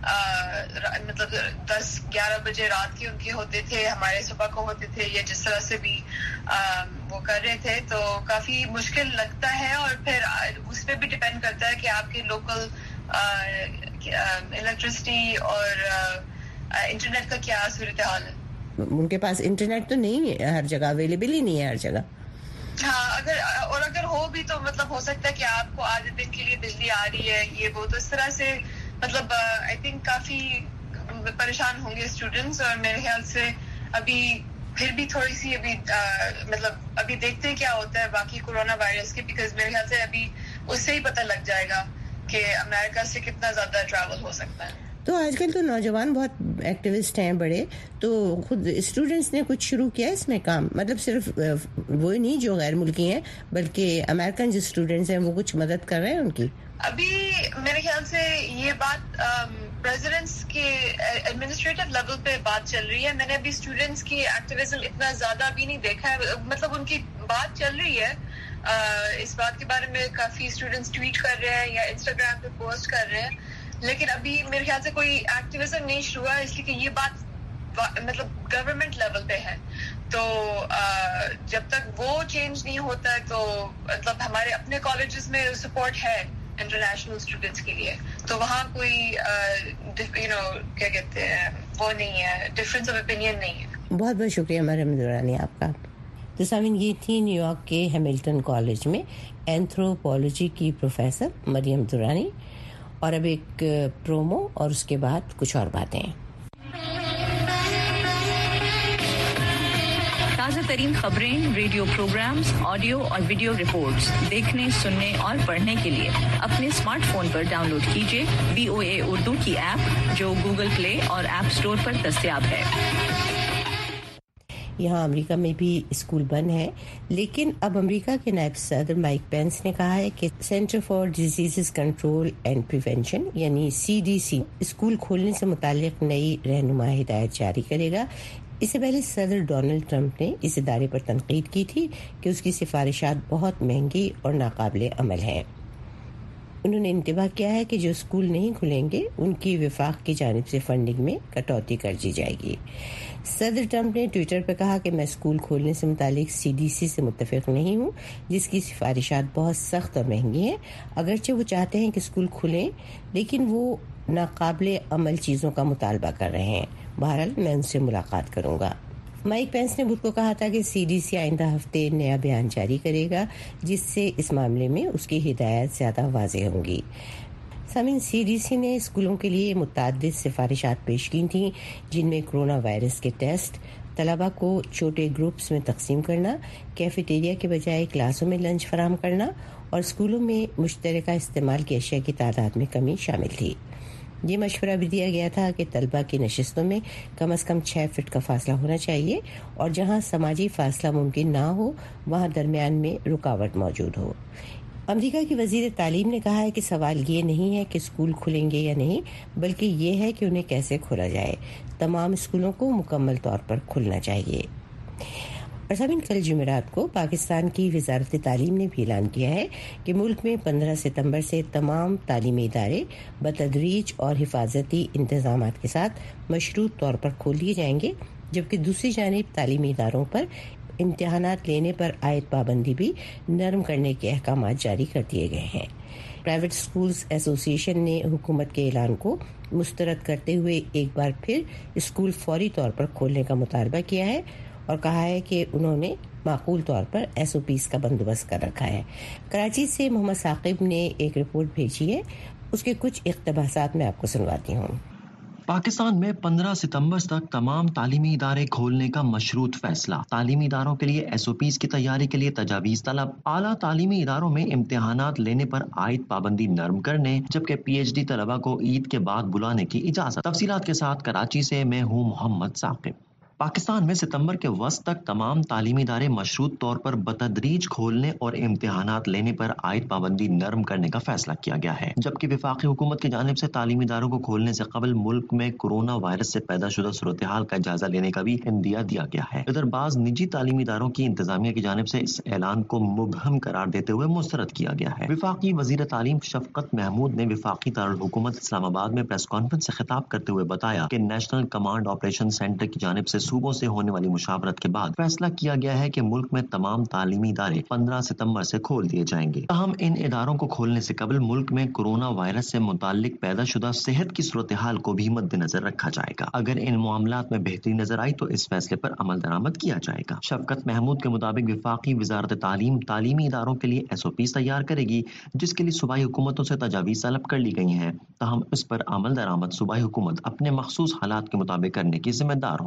10-11 बजे रात के उनके होते थे, हमारे सुबह को होते थे, या जिस तरह से भी वो कर रहे थे. तो काफी मुश्किल लगता है, और फिर उस पर भी डिपेंड करता है कि आपके लोकल इलेक्ट्रिसिटी और इंटरनेट का क्या सूरत हाल है. उनके पास इंटरनेट तो नहीं है हर जगह, अवेलेबल ही नहीं है हर जगह. हाँ, अगर हो भी तो हो सकता है कि आपको आधे दिन के लिए बिजली आ रही है, ये वो, तो इस तरह से आई थिंक काफी परेशान होंगे स्टूडेंट्स. और मेरे ख्याल से अभी फिर भी थोड़ी सी अभी मतलब अभी देखते हैं क्या होता है बाकी कोरोना वायरस के, बिकॉज मेरे ख्याल से अभी उससे ही पता लग जाएगा कि अमेरिका से कितना ज्यादा ट्रैवल हो सकता है। तो आजकल तो नौजवान बहुत एक्टिविस्ट हैं बड़े, तो खुद स्टूडेंट्स ने कुछ शुरू किया इसमें काम, मतलब सिर्फ वो ही नहीं जो गैर मुल्की हैं बल्कि अमेरिकन जो स्टूडेंट्स हैं वो कुछ मदद कर रहे हैं उनकी। अभी मेरे ख्याल से ये बात प्रेसिडेंट्स के एडमिनिस्ट्रेटिव लेवल पे बात चल रही है। मैंने अभी स्टूडेंट्स की एक्टिविज्म इतना ज्यादा भी नहीं देखा है, मतलब उनकी बात चल रही है, इस बात के बारे में काफी स्टूडेंट्स ट्वीट कर रहे हैं या इंस्टाग्राम पे पोस्ट कर रहे हैं, लेकिन अभी मेरे ख्याल से कोई एक्टिविज्म नहीं शुरू हुआ, इसलिए कि ये बात मतलब गवर्नमेंट लेवल पे है। तो जब तक वो चेंज नहीं होता है तो मतलब हमारे अपने कॉलेजेस में सपोर्ट है इंटरनेशनल स्टूडेंट्स के लिए, तो वहाँ कोई क्या कहते हैं वो नहीं है, डिफरेंस ऑफ ओपिनियन नहीं है। बहुत बहुत शुक्रिया मरियम दुरानी आपका। तो सामिन ये थी न्यूयॉर्क के हैमिल्टन कॉलेज में एंथ्रोपोलॉजी की प्रोफेसर मरियम दुरानी। और अब एक प्रोमो और उसके बाद कुछ और बातें। ताज़ा तरीन खबरें, रेडियो प्रोग्राम्स, ऑडियो और वीडियो रिपोर्ट्स देखने, सुनने और पढ़ने के लिए अपने स्मार्टफोन पर डाउनलोड कीजिए VOA उर्दू की ऐप, जो गूगल प्ले और ऐप स्टोर पर दस्तयाब है। यहाँ अमेरिका में भी स्कूल बंद है, लेकिन अब अमेरिका के नायब सदर माइक पेंस ने कहा है कि centre for disease control and prevention यानी CDC स्कूल खोलने से मुतालिक नई रहनुमा हिदायत जारी करेगा। इससे पहले सदर डोनाल्ड ट्रंप ने इस इदारे पर तनकीद की थी कि उसकी सिफारिशात बहुत महंगी और नाकाबिले अमल हैं। उन्होंने इंतबाह किया है कि जो स्कूल नहीं खुलेंगे उनकी विफाक की जानिब से फंडिंग में कटौती कर दी जाएगी। सदर ट्रंप ने ट्विटर पर कहा कि मैं स्कूल खोलने से मुतालिक CDC से मुत्तफिक नहीं हूँ, जिसकी सिफारिशात बहुत सख्त और महंगी हैं। अगरचे वो चाहते हैं कि स्कूल खुलें, लेकिन वो नाकाबिले अमल चीज़ों का मुतालबा कर रहे हैं। बहरहाल मैं उनसे मुलाकात करूँगा। माइक पेंस ने बुध को कहा था कि CDC आइंदा हफ्ते नया बयान जारी करेगा, जिससे इस मामले में उसकी हिदायत ज़्यादा वाज़ेह होंगी। सामीन, CDC ने स्कूलों के लिए मुतअद्दिद सिफारिशात पेश की थी, जिनमें कोरोना वायरस के टेस्ट, तलबा को छोटे ग्रुप्स में तकसीम करना, कैफेटेरिया के बजाय क्लासों में लंच फराहम करना और स्कूलों में मुश्तरका इस्तेमाल की अशिया की तादाद में कमी शामिल थी। ये मशवरा भी दिया गया था कि तलबा की नशिस्तों में कम से कम 6 फीट का फासला होना चाहिए और जहां समाजी फासला मुमकिन ना हो वहां दरमियान में रुकावट मौजूद हो। अमेरिका की वज़ीर तालीम ने कहा है कि सवाल ये नहीं है कि स्कूल खुलेंगे या नहीं, बल्कि ये है कि उन्हें कैसे खोला जाए। तमाम स्कूलों को मुकम्मल तौर पर खुलना चाहिए। और सामीन, कल जुमेरात को पाकिस्तान की वज़ारत तालीम ने भी ऐलान किया है कि मुल्क में 15 सितंबर से तमाम तालीमी इदारे बतदरीज और हिफाजती इंतजामात के साथ मशरूत तौर पर खोल दिए जाएंगे, जबकि दूसरी जानिब तालीमी इदारों पर इम्तिहानात लेने पर आयद पाबंदी भी नरम करने के अहकाम जारी कर दिए गए हैं। प्राइवेट स्कूल्स एसोसिएशन ने हुकूमत के ऐलान को मुस्तरद करते हुए एक बार फिर स्कूल फौरी तौर पर खोलने का मुतालबा किया है और कहा है कि उन्होंने माकूल तौर पर SOPs का बंदोबस्त कर रखा है। कराची से मोहम्मद साकिब ने एक रिपोर्ट भेजी है, उसके कुछ इक़्तिबासात मैं आपको सुनवाती हूँ। पाकिस्तान में 15 सितंबर तक तमाम तालीमी इदारे खोलने का मशरूत फैसला। तालीमी इदारों के लिए SOPs की तैयारी के लिए तजावीज़ तलब। आला तालीमी इदारों में इम्तिहानात लेने पर आयद पाबंदी नरम करने, जबकि PhD तलबा को ईद के बाद बुलाने की इजाज़त। तफसीलात के साथ कराची से मैं हूँ मोहम्मद साकिब। पाकिस्तान में सितंबर के वस्त तक तमाम तालीमी इदारे मशरूत तौर पर बतदरीज खोलने और इम्तिहानात लेने पर आयद पाबंदी नरम करने का फैसला किया गया है, जबकि वफाकी हुकूमत की जानिब से तालीमी इदारों को खोलने से कबल मुल्क में कोरोना वायरस से पैदा शुदा सूरत हाल का जायजा लेने का भी इंदिया दिया गया है। इधर बाज निजी तालीमी इदारों की इंतजामिया की जानिब से इस ऐलान को मुबहम करार देते हुए मुस्तरद किया गया है। वफाकी वजीर तालीम शफकत महमूद ने वफाकी दारुल हुकूमत इस्लामाबाद में प्रेस कॉन्फ्रेंस से खिताब करते हुए बताया कि नेशनल कमांड ऑपरेशन सेंटर की जानिब से सूबों से होने वाली मुशावरत के बाद फैसला किया गया है कि मुल्क में तमाम तालीमी इदारे 15 सितंबर से खोल दिए जाएंगे। ताहम इन इदारों को खोलने से कबल मुल्क में कोरोना वायरस से मुताल्लिक पैदा शुदा सेहत की सूरत हाल को भी मद्देनजर रखा जाएगा। अगर इन मामलात में बेहतरी नजर आई तो इस फैसले पर अमल दरामद किया जाएगा। शफकत महमूद के मुताबिक वफाकी वजारत तालीम तालीमी इदारों के लिए SOPs तैयार करेगी, जिसके लिए सूबाई हुकूमतों से तजावीज़ तलब कर ली गई हैं। ताहम इस पर अमल दरामद सूबाई हुकूमत अपने मखसूस हालात के मुताबिक करने की जिम्मेदार होंगी।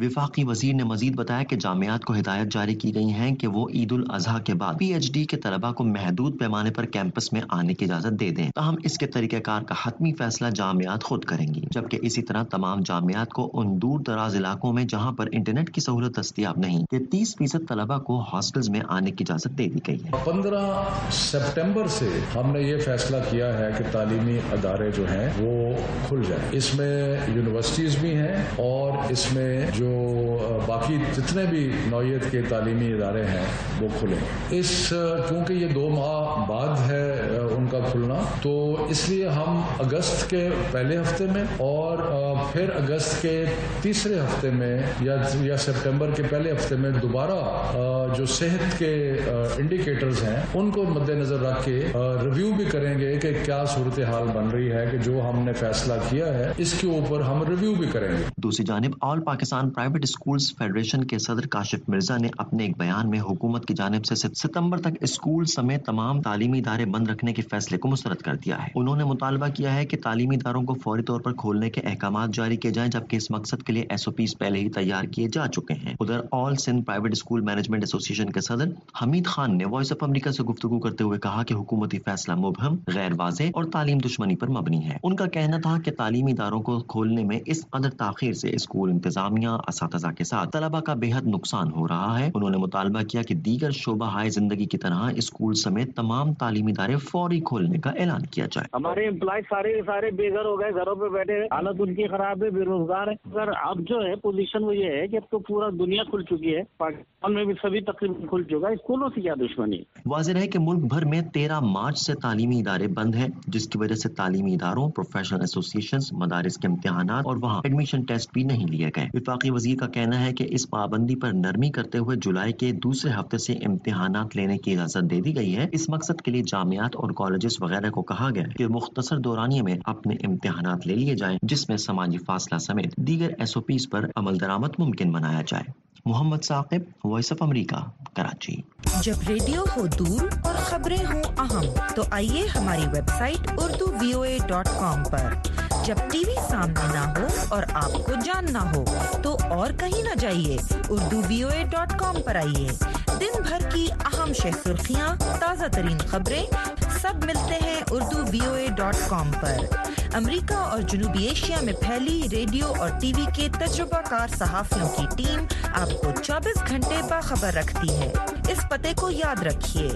वफाकी वजीर ने मजीद बताया कि जामियात को हिदायत जारी की गई है कि वो ईद उल अजहा के बाद PhD के तलबा को महदूद पैमाने पर कैंपस में आने की इजाजत दे दें, ताहम इसके तरीक़ेकार का हतमी फैसला जामियात खुद करेंगी। जबकि इसी तरह तमाम जामियात को उन दूर दराज इलाकों में जहाँ पर इंटरनेट की सहूलत दस्तयाब नहीं के 30% तलबा को हॉस्टल्स में आने की इजाजत दे दी गई है। 15 सितंबर से हमने ये फैसला किया है कि तालीमी अदारे जो हैं वो खुल जाए। इसमें यूनिवर्सिटीज भी हैं और इसमें जो बाकी जितने भी नौयत के तालीमी इदारे हैं वो खुले। इस चूंकि ये 2 माह बाद है उनका खुलना, तो इसलिए हम अगस्त के पहले हफ्ते में और फिर अगस्त के तीसरे हफ्ते में या सितंबर के पहले हफ्ते में दोबारा जो सेहत के इंडिकेटर्स हैं उनको मद्देनजर रख के रिव्यू भी करेंगे कि क्या सूरत हाल बन रही है, कि जो हमने फैसला किया है इसके ऊपर हम रिव्यू भी करेंगे। दूसरी जानिब all Pakistan private schools federation के सदर काशिफ मिर्जा ने अपने एक बयान में हुकूमत की जानिब से सितंबर तक स्कूल समेत तमाम तालीमी इदारे बंद रखने के फैसले को मुस्तरद कर दिया है। उन्होंने मुतालबा किया है कि तालीमी इदारों को फौरी तौर पर खोलने के अहकामात जारी किए जाएं, जबकि इस मकसद के लिए SOPs पहले ही तैयार किए जा चुके हैं। उधर all Sindh private school management association के सदर हमीद खान ने वॉइस ऑफ अमेरिका से गुफ्तगू करते हुए कहा कि हुकूमती फैसला मुबहम, गैर वाज़ेह और तालीम दुश्मनी पर मबनी है। उनका कहना था कि तालीमी इदारों को खोलने में इस कदर ताखीर से स्कूल इंतजामिया, असातिज़ा के साथ तलबा का बेहद नुकसान हो रहा है। उन्होंने मुतालबा किया कि दीगर शोबा हाय जिंदगी की तरह स्कूल समेत तमाम तालीमी इदारे फौरी खोलने का ऐलान किया जाए। हमारे एम्प्लॉय सारे बेघर हो गए, घरों पे बैठे हैं, हालत उनकी खराब है, बेरोजगार है। सर अब जो है पोजीशन वो ये है कि अब तो पूरा दुनिया खुल चुकी है, पाकिस्तान में भी सभी तकरीबन खुल चुका है, स्कूलों से क्या दुश्मनी। वाज़ेह है कि मुल्क भर में 13 मार्च से तालीमी इदारे बंद हैं, जिसकी वजह से तालीमी इदारों, प्रोफेशनल एसोसिएशंस, मदारिस के इम्तिहानात और वहाँ एडमिशन टेस्ट भी नहीं लिए गए। वफाकी वजीर का कहना है कि इस पाबंदी पर नरमी करते हुए जुलाई के दूसरे हफ्ते से इम्तिहानात लेने की इजाजत दे दी गई है। इस मकसद के लिए जामियात और कॉलेजेस वगैरह को कहा गया है कि मुख्तसर दौरानिये में अपने इम्तिहानात ले लिए जाएं, जिसमें समाजी फासला समेत दीगर SOPs पर अमल दरामद मुमकिन बनाया जाए। Mohammad Saqib, voice of America, Karachi. जब रेडियो हो दूर और खबरें हो अहम, तो आइए हमारी वेबसाइट urduvoa.com पर। जब टीवी सामने ना हो और आपको जानना हो तो और कहीं ना जाइए, urduvoa.com पर आइए। दिन भर की अहम सुर्खियाँ, ताज़ा तरीन खबरें सब मिलते हैं urduvoa.com पर। अमेरिका और जनूबी एशिया में फैली रेडियो और टीवी के तजुर्बाकार सहाफियों की टीम आपको 24 घंटे बाखबर रखती है। इस पते को याद रखिए,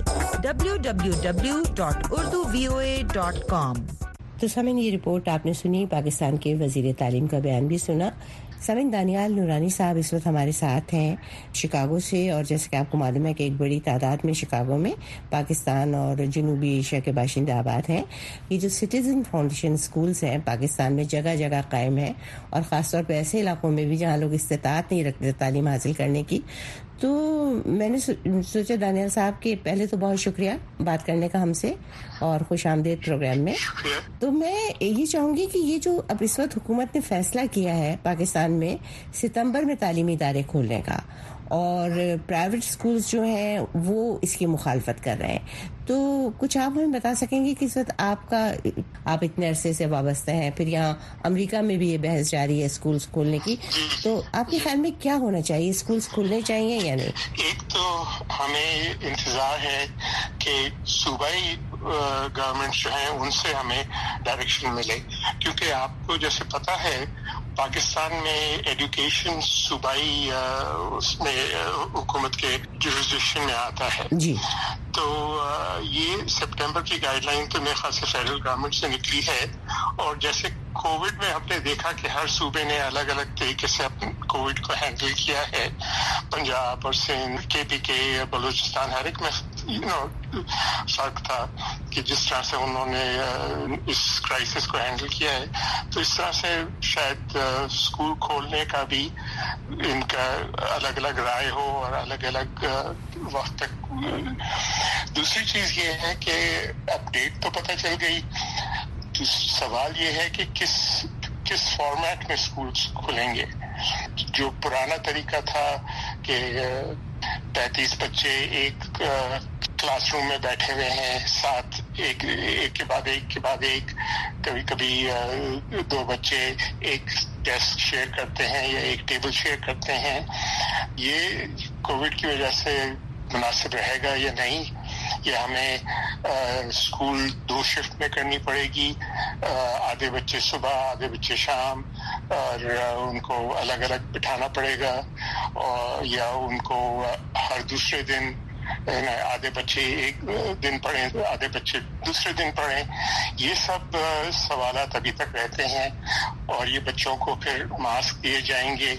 www.urduvoa.com। तो सामीन, ये रिपोर्ट आपने सुनी, पाकिस्तान के वजीर तालीम का बयान भी सुना। सामीन, दानियाल नूरानी साहब इस वक्त हमारे साथ हैं शिकागो से, और जैसे कि आपको मालूम है कि एक बड़ी तादाद में शिकागो में पाकिस्तान और जनूबी एशिया के बाशिंदे आबाद हैं। ये जो सिटीज़न फाउंडेशन स्कूल्स हैं पाकिस्तान में जगह जगह कायम है, और ख़ासतौर पर ऐसे इलाकों में भी जहाँ लोग इस्तिताअत नहीं रखते तालीम हासिल करने की। तो मैंने सोचा दानियाल साहब के पहले तो बहुत शुक्रिया बात करने का हमसे, और खुश आमदीद प्रोग्राम में। तो मैं ये चाहूँगी कि ये जो अब इस वक्त हुकूमत ने फैसला किया है पाकिस्तान में सितंबर में तालीमी इदारे खोलने का, और प्राइवेट स्कूल्स जो हैं वो इसकी मुखालफत कर रहे हैं, तो कुछ आप हमें बता सकेंगे कि इस वक्त आप इतने अरसे से वाबस्ता हैं, फिर यहाँ अमेरिका में भी ये बहस जारी है स्कूल्स खोलने की, तो आपके ख्याल में क्या होना चाहिए, स्कूल्स खुलने चाहिए या नहीं? एक तो हमें इंतजार है कि सूबाई गवर्नमेंट जो है उनसे हमें डायरेक्शन मिले, क्योंकि आपको जैसे पता है पाकिस्तान में एजुकेशन सूबाई उसमें हुकूमत के जुरिसडिक्शन में आता है जी। तो ये सितंबर की गाइडलाइन तो मेरे ख्याल से फेडरल गवर्नमेंट से निकली है, और जैसे कोविड में हमने देखा कि हर सूबे ने अलग अलग तरीके से कोविड को हैंडल किया है, पंजाब और सिंध, KPK, बलूचिस्तान, हर एक में फर्क था कि जिस तरह से उन्होंने इस क्राइसिस को हैंडल किया है, तो इस तरह से शायद स्कूल खोलने का भी इनका अलग अलग राय हो और अलग अलग वक्त तक। दूसरी चीज ये है कि अपडेट तो पता चल गई, सवाल ये है कि किस फॉर्मेट में स्कूल्स खुलेंगे। जो पुराना तरीका था कि 35 बच्चे एक क्लासरूम में बैठे हुए हैं, 7 एक के बाद एक कभी कभी 2 बच्चे एक डेस्क शेयर करते हैं या एक टेबल शेयर करते हैं। ये कोविड की वजह से मुनासिब रहेगा या नहीं, ये हमें स्कूल 2 शिफ्ट में करनी पड़ेगी, आधे बच्चे सुबह आधे बच्चे शाम, और उनको अलग अलग बिठाना पड़ेगा, और या उनको हर दूसरे दिन आधे बच्चे एक दिन पढ़ें आधे बच्चे दूसरे दिन पढ़ें। ये सब सवालात अभी तक रहते हैं, और ये बच्चों को फिर मास्क दिए जाएंगे,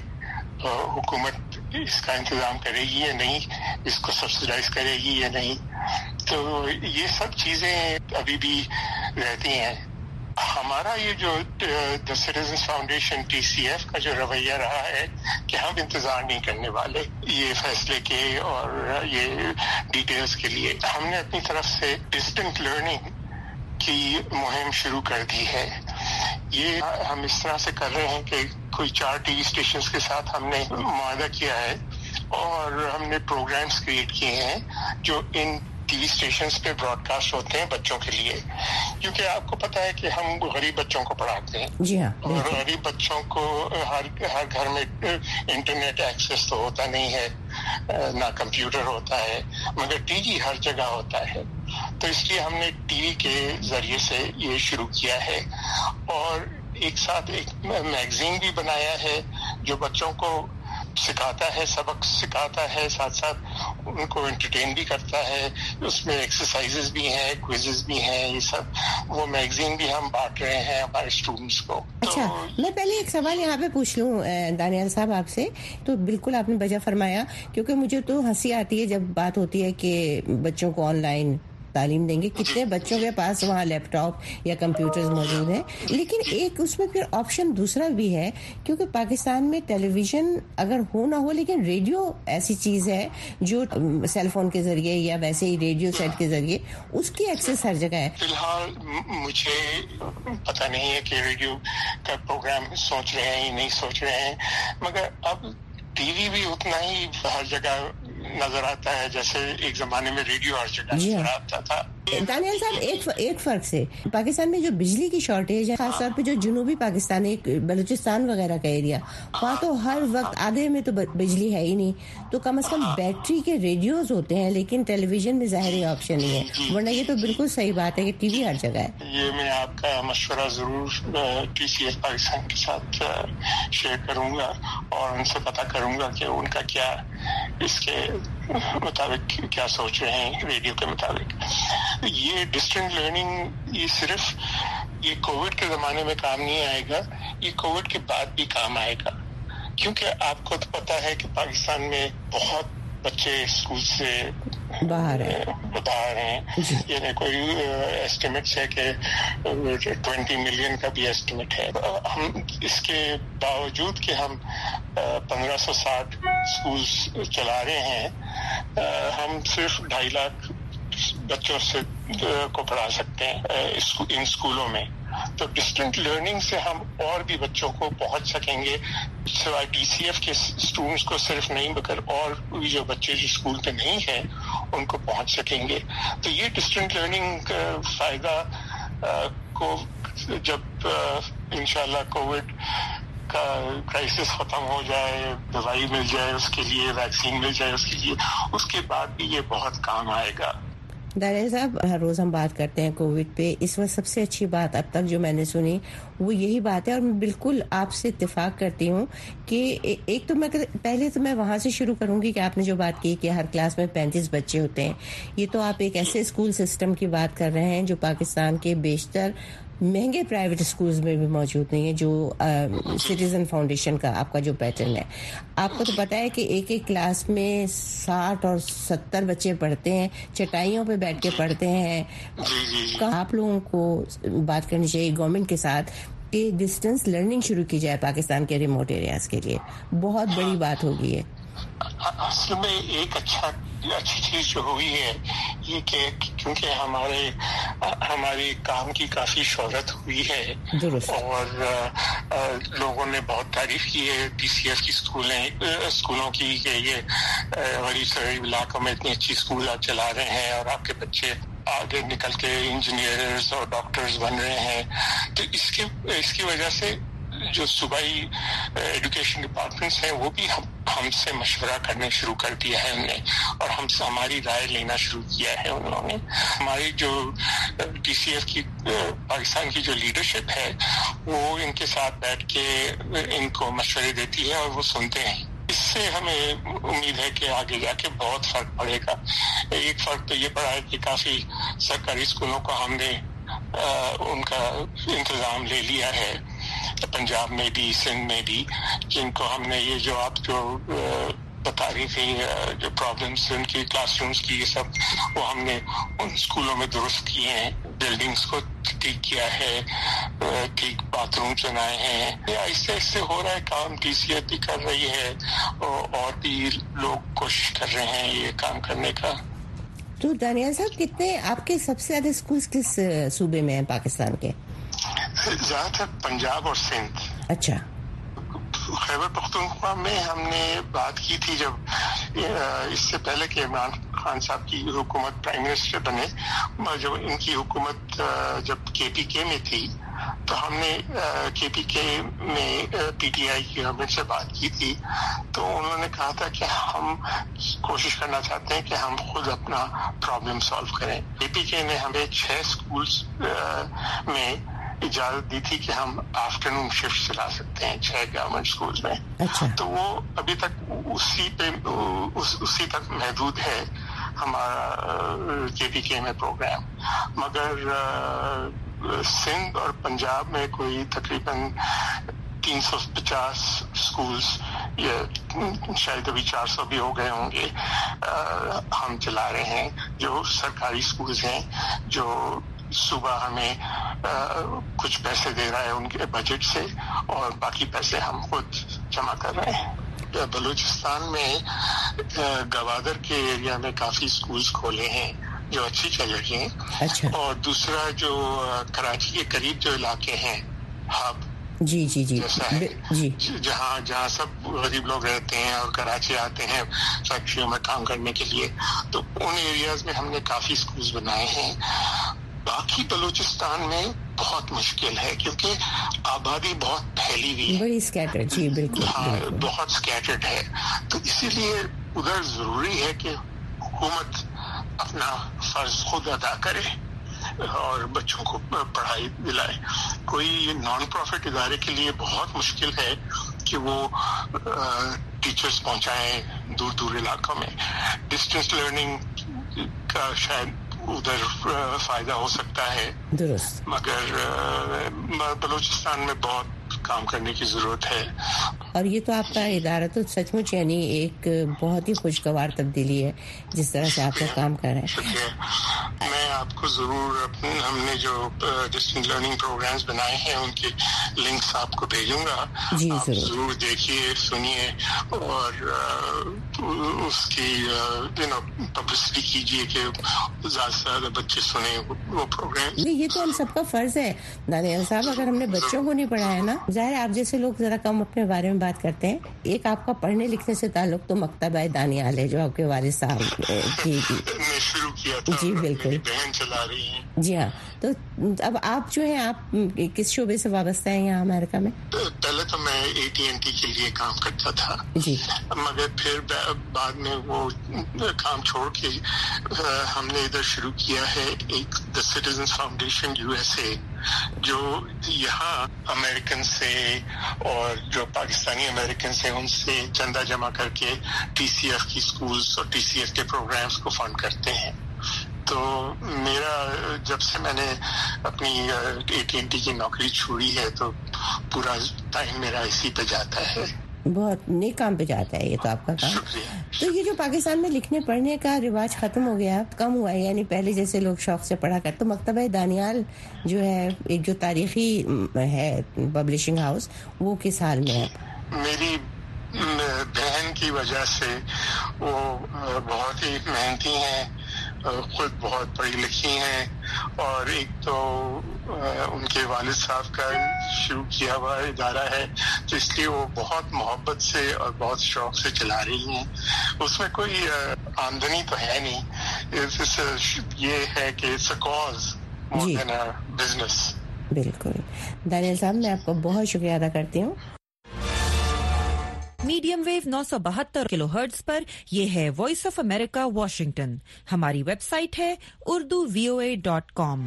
हुकूमत इसका इंतजाम करेगी या नहीं, इसको सब्सिडाइज करेगी या नहीं, तो ये सब चीजें अभी भी रहती हैं। हमारा ये जो द सिटीजन्स फाउंडेशन TCF का जो रवैया रहा है कि हम इंतजार नहीं करने वाले ये फैसले के और ये डिटेल्स के लिए, हमने अपनी तरफ से डिस्टेंट लर्निंग की मुहिम शुरू कर दी है। ये हम इस तरह से कर रहे हैं कि कोई 4 TV स्टेशंस के साथ हमने मुआहदा किया है और हमने प्रोग्राम्स क्रिएट किए हैं जो इन TV स्टेशंस पे ब्रॉडकास्ट होते हैं बच्चों के लिए, क्योंकि आपको पता है कि हम गरीब बच्चों को पढ़ाते हैं। जी हाँ, और गरीब बच्चों को हर घर में इंटरनेट एक्सेस तो होता नहीं है, ना कंप्यूटर होता है, मगर टीवी हर जगह होता है। तो इसलिए हमने टीवी के जरिए से ये शुरू किया है, और एक साथ एक मैगजीन भी बनाया है जो बच्चों को सिखाता है, सबक सिखाता है, साथ साथ उनको एंटरटेन भी करता है। उसमें एक्सरसाइजेस भी हैं, क्विजेस भी हैं, ये सब वो मैगजीन भी हम बांट रहे हैं हमारे स्टूडेंट्स को। अच्छा, मैं पहले एक सवाल यहाँ पे पूछ लूँ दानियाल साहब आपसे। तो बिल्कुल आपने वजह फरमाया, क्योंकि मुझे तो हंसी आती है जब बात होती है कि बच्चों को ऑनलाइन तालीम देंगे, कितने बच्चों के पास वहाँ लैपटॉप या कंप्यूटर्स मौजूद हैं। लेकिन एक उसमें फिर ऑप्शन दूसरा भी है, क्योंकि पाकिस्तान में टेलीविजन अगर हो ना हो, लेकिन रेडियो ऐसी चीज है जो सेल फोन के जरिए या वैसे ही रेडियो सेट के जरिए उसकी एक्सेस हर जगह है। फिलहाल मुझे पता नहीं है कि रेडियो का प्रोग्राम सोच रहे हैं या नहीं सोच रहे हैं, मगर अब टीवी भी उतना ही हर जगह नजर आता है जैसे एक जमाने में रेडियो हर जगह नजर आता था। दानियाल साहब, एक फर्क से पाकिस्तान में जो बिजली की शॉर्टेज है, खासतौर पे जो जनूबी पाकिस्तान बलूचिस्तान वगैरह का एरिया, वहाँ तो हर वक्त आधे में तो बिजली है ही नहीं, तो कम से कम बैटरी के रेडियोज होते हैं, लेकिन टेलीविजन में ज़ाहिर ऑप्शन नहीं है। वरना ये तो बिल्कुल सही बात है कि टीवी हर जगह है। ये मैं आपका मशवरा जरूर TCF पाकिस्तान के साथ शेयर करूंगा और उनसे पता करूंगा कि उनका क्या इसके मुताबिक क्या सोच रहे हैं रेडियो के मुताबिक। ये डिस्टेंट लर्निंग ये सिर्फ ये कोविड के जमाने में काम नहीं आएगा, ये कोविड के बाद भी काम आएगा, क्योंकि आपको तो पता है कि पाकिस्तान में बहुत बच्चे स्कूल से बाहर हैं। ये कोई एस्टिमेट्स है कि 20 मिलियन का भी एस्टिमेट है। हम इसके बावजूद कि हम 1560 स्कूल चला रहे हैं, हम सिर्फ 2.5 लाख बच्चों से को पढ़ा सकते हैं इन स्कूलों में। तो डिस्टेंट लर्निंग से हम और भी बच्चों को पहुंच सकेंगे, सिवाय TCF के स्टूडेंट्स को सिर्फ नहीं, मगर और जो बच्चे जो स्कूल पे नहीं है उनको पहुंच सकेंगे। तो ये डिस्टेंट लर्निंग फायदा को जब इंशाल्लाह कोविड का क्राइसिस खत्म हो जाए, दवाई मिल जाए उसके लिए, वैक्सीन मिल जाए उसके लिए, उसके बाद भी ये बहुत काम आएगा। दानियाल साहब, हर रोज हम बात करते हैं कोविड पे। इस वक्त सबसे अच्छी बात अब तक जो मैंने सुनी वो यही बात है, और मैं बिल्कुल आपसे इत्तेफाक करती हूँ कि एक तो मैं पहले तो मैं वहाँ से शुरू करूँगी कि आपने जो बात की कि हर क्लास में 35 बच्चे होते हैं। ये तो आप एक ऐसे स्कूल सिस्टम की बात कर रहे हैं जो पाकिस्तान के बेशतर महंगे प्राइवेट स्कूल्स में भी मौजूद नहीं है, जो सिटीजन फाउंडेशन का आपका जो पैटर्न है। आपको तो पता है कि एक क्लास में 60 और 70 बच्चे पढ़ते हैं, चटाइयों पे बैठ के पढ़ते हैं। आप लोगों को बात करनी चाहिए गवर्नमेंट के साथ कि डिस्टेंस लर्निंग शुरू की जाए पाकिस्तान के रिमोट एरियाज के लिए। बहुत बड़ी बात होगी ये। असल में एक अच्छी चीज जो हुई है ये कि क्योंकि हमारे काम की काफी शोहरत हुई है और लोगों ने बहुत तारीफ की है TCF की स्कूलों की कि ये गरीब शहरी इलाकों में इतनी अच्छी स्कूल आप चला रहे हैं और आपके बच्चे आगे निकल के इंजीनियर्स और डॉक्टर्स बन रहे हैं। तो इसकी वजह से जो सूबाई एजुकेशन डिपार्टमेंट्स हैं वो भी हमसे मशवरा करने शुरू कर दिया है उन्होंने, और हमसे हमारी राय लेना शुरू किया है उन्होंने। हमारी जो TCF की पाकिस्तान की जो लीडरशिप है वो इनके साथ बैठ के इनको मशवरे देती है और वो सुनते हैं। इससे हमें उम्मीद है कि आगे जाके बहुत फर्क पड़ेगा। एक फर्क तो ये पड़ा है कि काफी सरकारी स्कूलों को हमने उनका इंतजाम ले लिया है, पंजाब में भी, सिंध में भी, जिनको हमने ये जो आप जो बता रही थी जो प्रॉब्लम्स उनकी क्लासरूम्स की, ये सब वो हमने उन स्कूलों में दुरुस्त किए हैं, बिल्डिंग्स को ठीक किया है, ठीक बाथरूम बनाए हैं। ऐसे ऐसे हो रहा है काम। TCF भी कर रही है और भी लोग कोशिश कर रहे हैं ये काम करने का। तो दानियाल साहब, कितने आपके सबसे ज्यादा स्कूल्स किस सूबे में हैं पाकिस्तान के? ज्यादातर पंजाब और सिंध। अच्छा। खैबर पख्तूनख्वा में हमने बात की थी जब इससे पहले कि इमरान खान साहब की हुकूमत प्राइम मिनिस्टर बने, जब इनकी हुकूमत जब KPK में थी तो हमने KPK में PTI की गवर्नमेंट से बात की थी। तो उन्होंने कहा था कि हम कोशिश करना चाहते हैं कि हम खुद अपना प्रॉब्लम सॉल्व करें। KPK ने हमें 6 स्कूल्स में इजाजत दी थी कि हम आफ्टरनून शिफ्ट चला सकते हैं 6 गवर्नमेंट स्कूल्स में। अच्छा। तो वो अभी तक उसी तक महदूद है हमारा KPK में प्रोग्राम, मगर सिंध और पंजाब में कोई तकरीबन 350 स्कूल्स या शायद अभी 400 भी हो गए होंगे हम चला रहे हैं, जो सरकारी स्कूल्स हैं, जो सुबह हमें कुछ पैसे दे रहा है उनके बजट से और बाकी पैसे हम खुद जमा कर रहे हैं। बलूचिस्तान में गवादर के एरिया में काफी स्कूल्स खोले हैं जो अच्छी चल रही हैं। अच्छा। और दूसरा जो कराची के करीब जो इलाके हैं हब जी जी जी जी जहाँ सब गरीब लोग रहते हैं और कराची आते हैं फैक्ट्रियों में काम करने के लिए, तो उन एरियाज में हमने काफी स्कूल्स बनाए हैं। बाकी बलूचिस्तान में बहुत मुश्किल है क्योंकि आबादी बहुत फैली हुई है, बड़ी स्कैटर्ड। जी बिल्कुल। हाँ, बहुत स्कैटर्ड है। तो इसीलिए उधर जरूरी है कि हुकूमत अपना फर्ज खुद अदा करे और बच्चों को पढ़ाई दिलाए। कोई नॉन प्रॉफिट इदारे के लिए बहुत मुश्किल है कि वो टीचर्स पहुंचाएं दूर दूर इलाकों में। डिस्टेंस लर्निंग का शायद उधर फायदा हो सकता है, मगर बलूचिस्तान में बहुत काम करने की जरूरत है। और ये तो आपका इदारा तो सचमुच यानी एक बहुत ही खुशगवार तब्दीली है जिस तरह से आपका काम कर रहे हैं। मैं आपको जरूर हमने जो डिस्टेंस लर्निंग प्रोग्राम्स बनाए हैं उनके लिंक्स आपको भेजूंगा। जी जरूर देखिए, सुनिए और उसकी पब्लिसिटी कीजिए कि ज्यादा से ज्यादा बच्चे सुने वो प्रोग्राम। ये तो हम सबका फर्ज है दानियाल साहब। अगर हमने बच्चों को नहीं पढ़ाया ना, जाहिर आप जैसे लोग जरा कम अपने बारे में बात करते हैं। एक आपका पढ़ने लिखने से ताल्लुक तो मकतबा दानियाल है जो आपके वालिद साहब ने शुरू किया था। जी बिल्कुल, बहन चला रही है। जी हाँ। तो अब आप जो है आप किस शोबे से वाबस्ता है यहाँ अमेरिका में? पहले तो मैं AT&T के लिए काम करता था जी, मगर फिर बाद में वो काम छोड़ के हमने इधर शुरू किया है एक द सिटीजन्स फाउंडेशन USA, जो यहाँ अमेरिकन से और जो पाकिस्तानी अमेरिकन से उनसे चंदा जमा करके TCF की स्कूल्स और TCF के प्रोग्राम्स को फंड करते हैं। तो मेरा जब से मैंने अपनी AT&T की नौकरी छोड़ी है तो पूरा टाइम मेरा इसी पे जाता है। बहुत नेक काम पे जाता है ये तो आपका काम। तो ये जो पाकिस्तान में लिखने पढ़ने का रिवाज खत्म हो गया, कम हुआ है, यानी पहले जैसे लोग शौक से पढ़ा करते। तो मकतबा दानियाल जो है एक जो तारीखी है पब्लिशिंग हाउस, वो किस हाल में है? मेरी बहन की वजह से वो बहुत ही मेहनती हैं, खुद बहुत पढ़ी लिखी हैं, और एक तो उनके वालिद साहब का शुरू किया हुआ इदारा है, तो इसलिए वो बहुत मोहब्बत से और बहुत शौक से चला रही हैं। उसमें कोई आमदनी तो है नहीं, یہ ہے کہ it's a cause more than a business. بالکل دانیال صاحب میں آپ کو بہت شکریہ ادا کرتی ہوں. میڈیم ویو 972 کلو ہرٹز پر یہ ہے وائس آف امریکہ واشنگٹن. ہماری ویب سائٹ ہے urduvoa.com.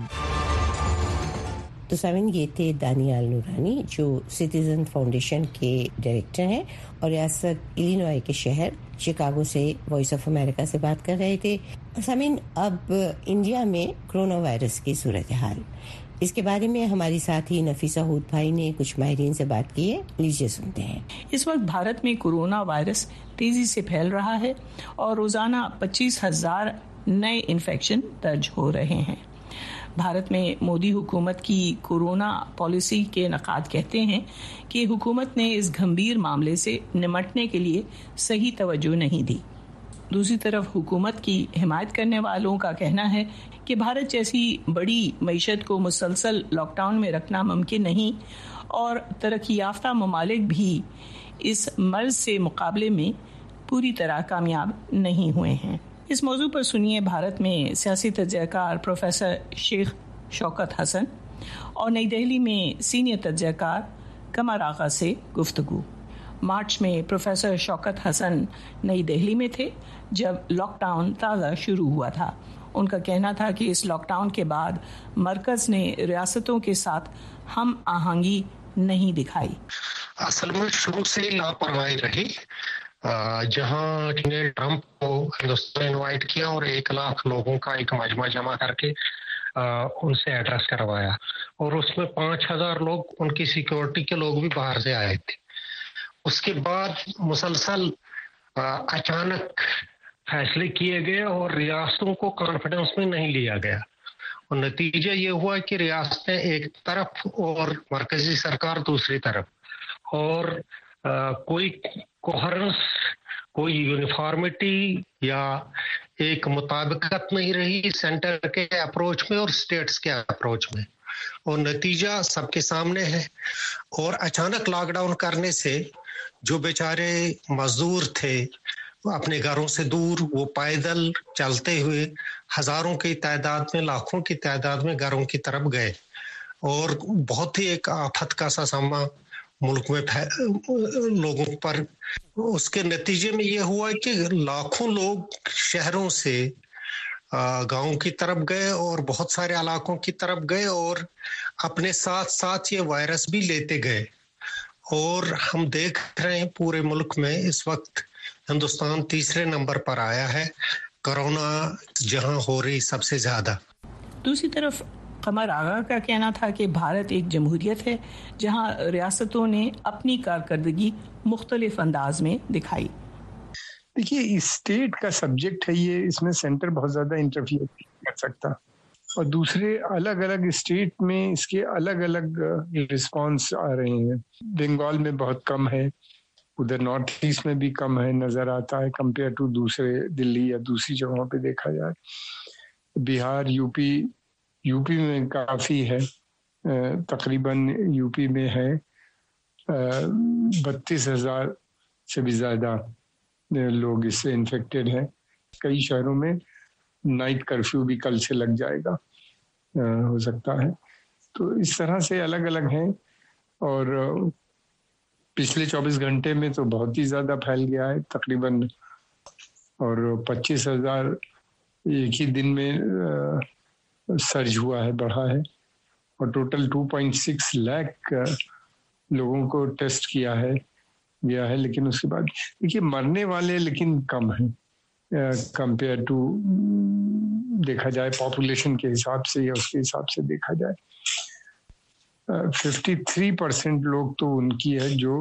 تو سامعین یہ تھے دانیال نورانی جو سٹیزن فاؤنڈیشن کے ڈائریکٹر ہیں اور ریاست الینوائے کے شہر شکاگو سے وائس آف امریکہ سے بات کر رہے تھے. سامعین اب انڈیا میں کرونا وائرس کی صورتحال اس کے بارے میں ہماری ساتھی نفیسہ ہود بھائی نے کچھ ماہرین سے بات کی ہے. لیجیے سنتے ہیں. اس وقت بھارت میں کورونا وائرس تیزی سے پھیل رہا ہے اور روزانہ 25,000 نئے انفیکشن درج ہو رہے ہیں. بھارت میں مودی حکومت کی کورونا پالیسی کے نقاد کہتے ہیں کہ حکومت نے اس گھمبیر معاملے سے نمٹنے کے لیے صحیح توجہ نہیں دی. دوسری طرف حکومت کی حمایت کرنے والوں کا کہنا ہے کہ بھارت جیسی بڑی معیشت کو مسلسل لاک ڈاؤن میں رکھنا ممکن نہیں اور ترقی یافتہ ممالک بھی اس مرض سے مقابلے میں پوری طرح کامیاب نہیں ہوئے ہیں. اس موضوع پر سنیے بھارت میں سیاسی تجزیہ کار پروفیسر شیخ شوکت حسن اور نئی دہلی میں سینئر تجزیہ کار قمر آغا سے گفتگو. مارچ میں پروفیسر شوکت حسن نئی دہلی میں تھے جب لاک ڈاؤن تازہ شروع ہوا تھا. ان کا کہنا تھا کہ اس لاک ڈاؤن کے بعد مرکز نے ریاستوں کے ساتھ ہم آہنگی نہیں دکھائی. اصل میں شروع سے لاپرواہی رہی. جہاں ٹرمپ کو ہندوستان انوائٹ کیا اور 1 لاکھ لوگوں کا ایک مجمع جمع کر کے ان سے ایڈریس کروایا اور اس میں 5,000 لوگ ان کی سیکورٹی کے لوگ بھی باہر سے آئے تھے. اس کے بعد مسلسل اچانک فیصلے کیے گئے اور ریاستوں کو کانفیڈنس میں نہیں لیا گیا اور نتیجہ یہ ہوا کہ ریاستیں ایک طرف اور مرکزی سرکار دوسری طرف اور کوئی کوہرنس کوئی یونیفارمٹی یا ایک مطابقت نہیں رہی سینٹر کے اپروچ میں اور اسٹیٹس کے اپروچ میں اور نتیجہ سب کے سامنے ہے. اور اچانک لاک ڈاؤن کرنے سے جو بیچارے مزدور تھے اپنے گھروں سے دور وہ پیدل چلتے ہوئے ہزاروں کی تعداد میں لاکھوں کی تعداد میں گھروں کی طرف گئے اور بہت ہی ایک آفت کا سا سامنا ملک میں لوگوں پر. اس کے نتیجے میں یہ ہوا کہ لاکھوں لوگ شہروں سے گاؤں کی طرف گئے اور بہت سارے علاقوں کی طرف گئے اور اپنے ساتھ ساتھ یہ وائرس بھی لیتے گئے. اور ہم دیکھ رہے ہیں پورے ملک میں اس وقت ہندوستان 3 نمبر پر آیا ہے کورونا جہاں ہو رہی سب سے زیادہ. دوسری طرف قمر آغا کا کہنا تھا کہ بھارت ایک جمہوریت ہے جہاں ریاستوں نے اپنی کارکردگی مختلف انداز میں دکھائی. دیکھیے اسٹیٹ کا سبجیکٹ ہے یہ, اس میں سینٹر بہت زیادہ انٹرفیئر نہیں کر سکتا اور دوسرے الگ الگ اسٹیٹ میں اس کے الگ الگ رسپانس آ رہے ہیں. بنگال میں بہت کم ہے, ادھر نارتھ ایسٹ میں بھی کم ہے نظر آتا ہے کمپیئر ٹو دوسرے دلی یا دوسری جگہوں پہ دیکھا جائے. بہار یو پی میں کافی ہے, تقریباً یو پی میں ہے 32,000 سے بھی زیادہ لوگ اس سے انفیکٹڈ ہیں. کئی شہروں میں نائٹ کرفیو بھی کل سے لگ جائے گا, ہو سکتا ہے. تو اس طرح سے الگ الگ ہیں اور پچھلے 24 گھنٹے میں تو بہت ہی زیادہ پھیل گیا ہے تقریباً, اور 25,000 ایک ہی دن میں سرج ہوا ہے, بڑھا ہے اور ٹوٹل 2.6 لاکھ لوگوں کو ٹیسٹ کیا ہے گیا ہے. لیکن اس کے بعد دیکھیے مرنے والے لیکن کم ہیں کمپیئر ٹو دیکھا جائے پاپولیشن کے حساب سے یا اس کے حساب سے دیکھا جائے. 53% لوگ تو ان کی ہے جو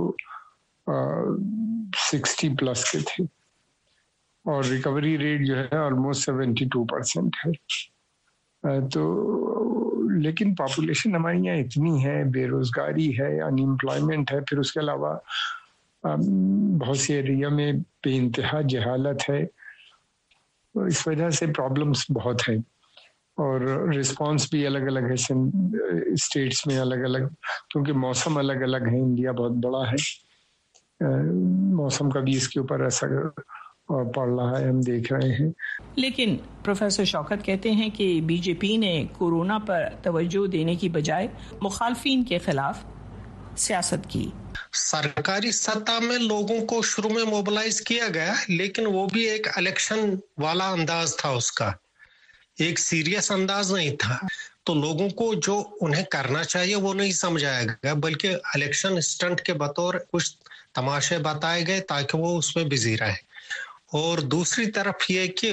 60 پلس کے تھے اور ریکوری ریٹ جو ہے آلموسٹ 72% ہے. تو لیکن پاپولیشن ہماری یہاں اتنی ہے, بے روزگاری ہے, ان امپلائمنٹ ہے, پھر اس کے علاوہ بہت سی ایریا میں بے انتہا جہالت ہے, اس وجہ سے پرابلمس بہت ہیں اور رسپانس بھی الگ الگ ہے اسٹیٹس میں الگ الگ, کیونکہ موسم الگ الگ ہے. انڈیا بہت بڑا ہے, موسم کا بھی اس کے اوپر اثر पड़ रहा है, हम देख रहे हैं। लेकिन प्रोफेसर शौकत कहते हैं कि बीजेपी ने कोरोना पर तवज्जो देने की बजाय मुखालफिन के खिलाफ सियासत की। सरकारी सत्ता में लोगों को शुरू में मोबिलाइज किया गया, लेकिन वो भी एक इलेक्शन वाला अंदाज था, उसका एक सीरियस अंदाज नहीं था। तो लोगों को जो उन्हें करना चाहिए वो नहीं समझाया गया, बल्कि इलेक्शन स्टंट के बतौर कुछ तमाशे बताए गए ताकि वो उसमें बिजी रहे। और दूसरी तरफ ये कि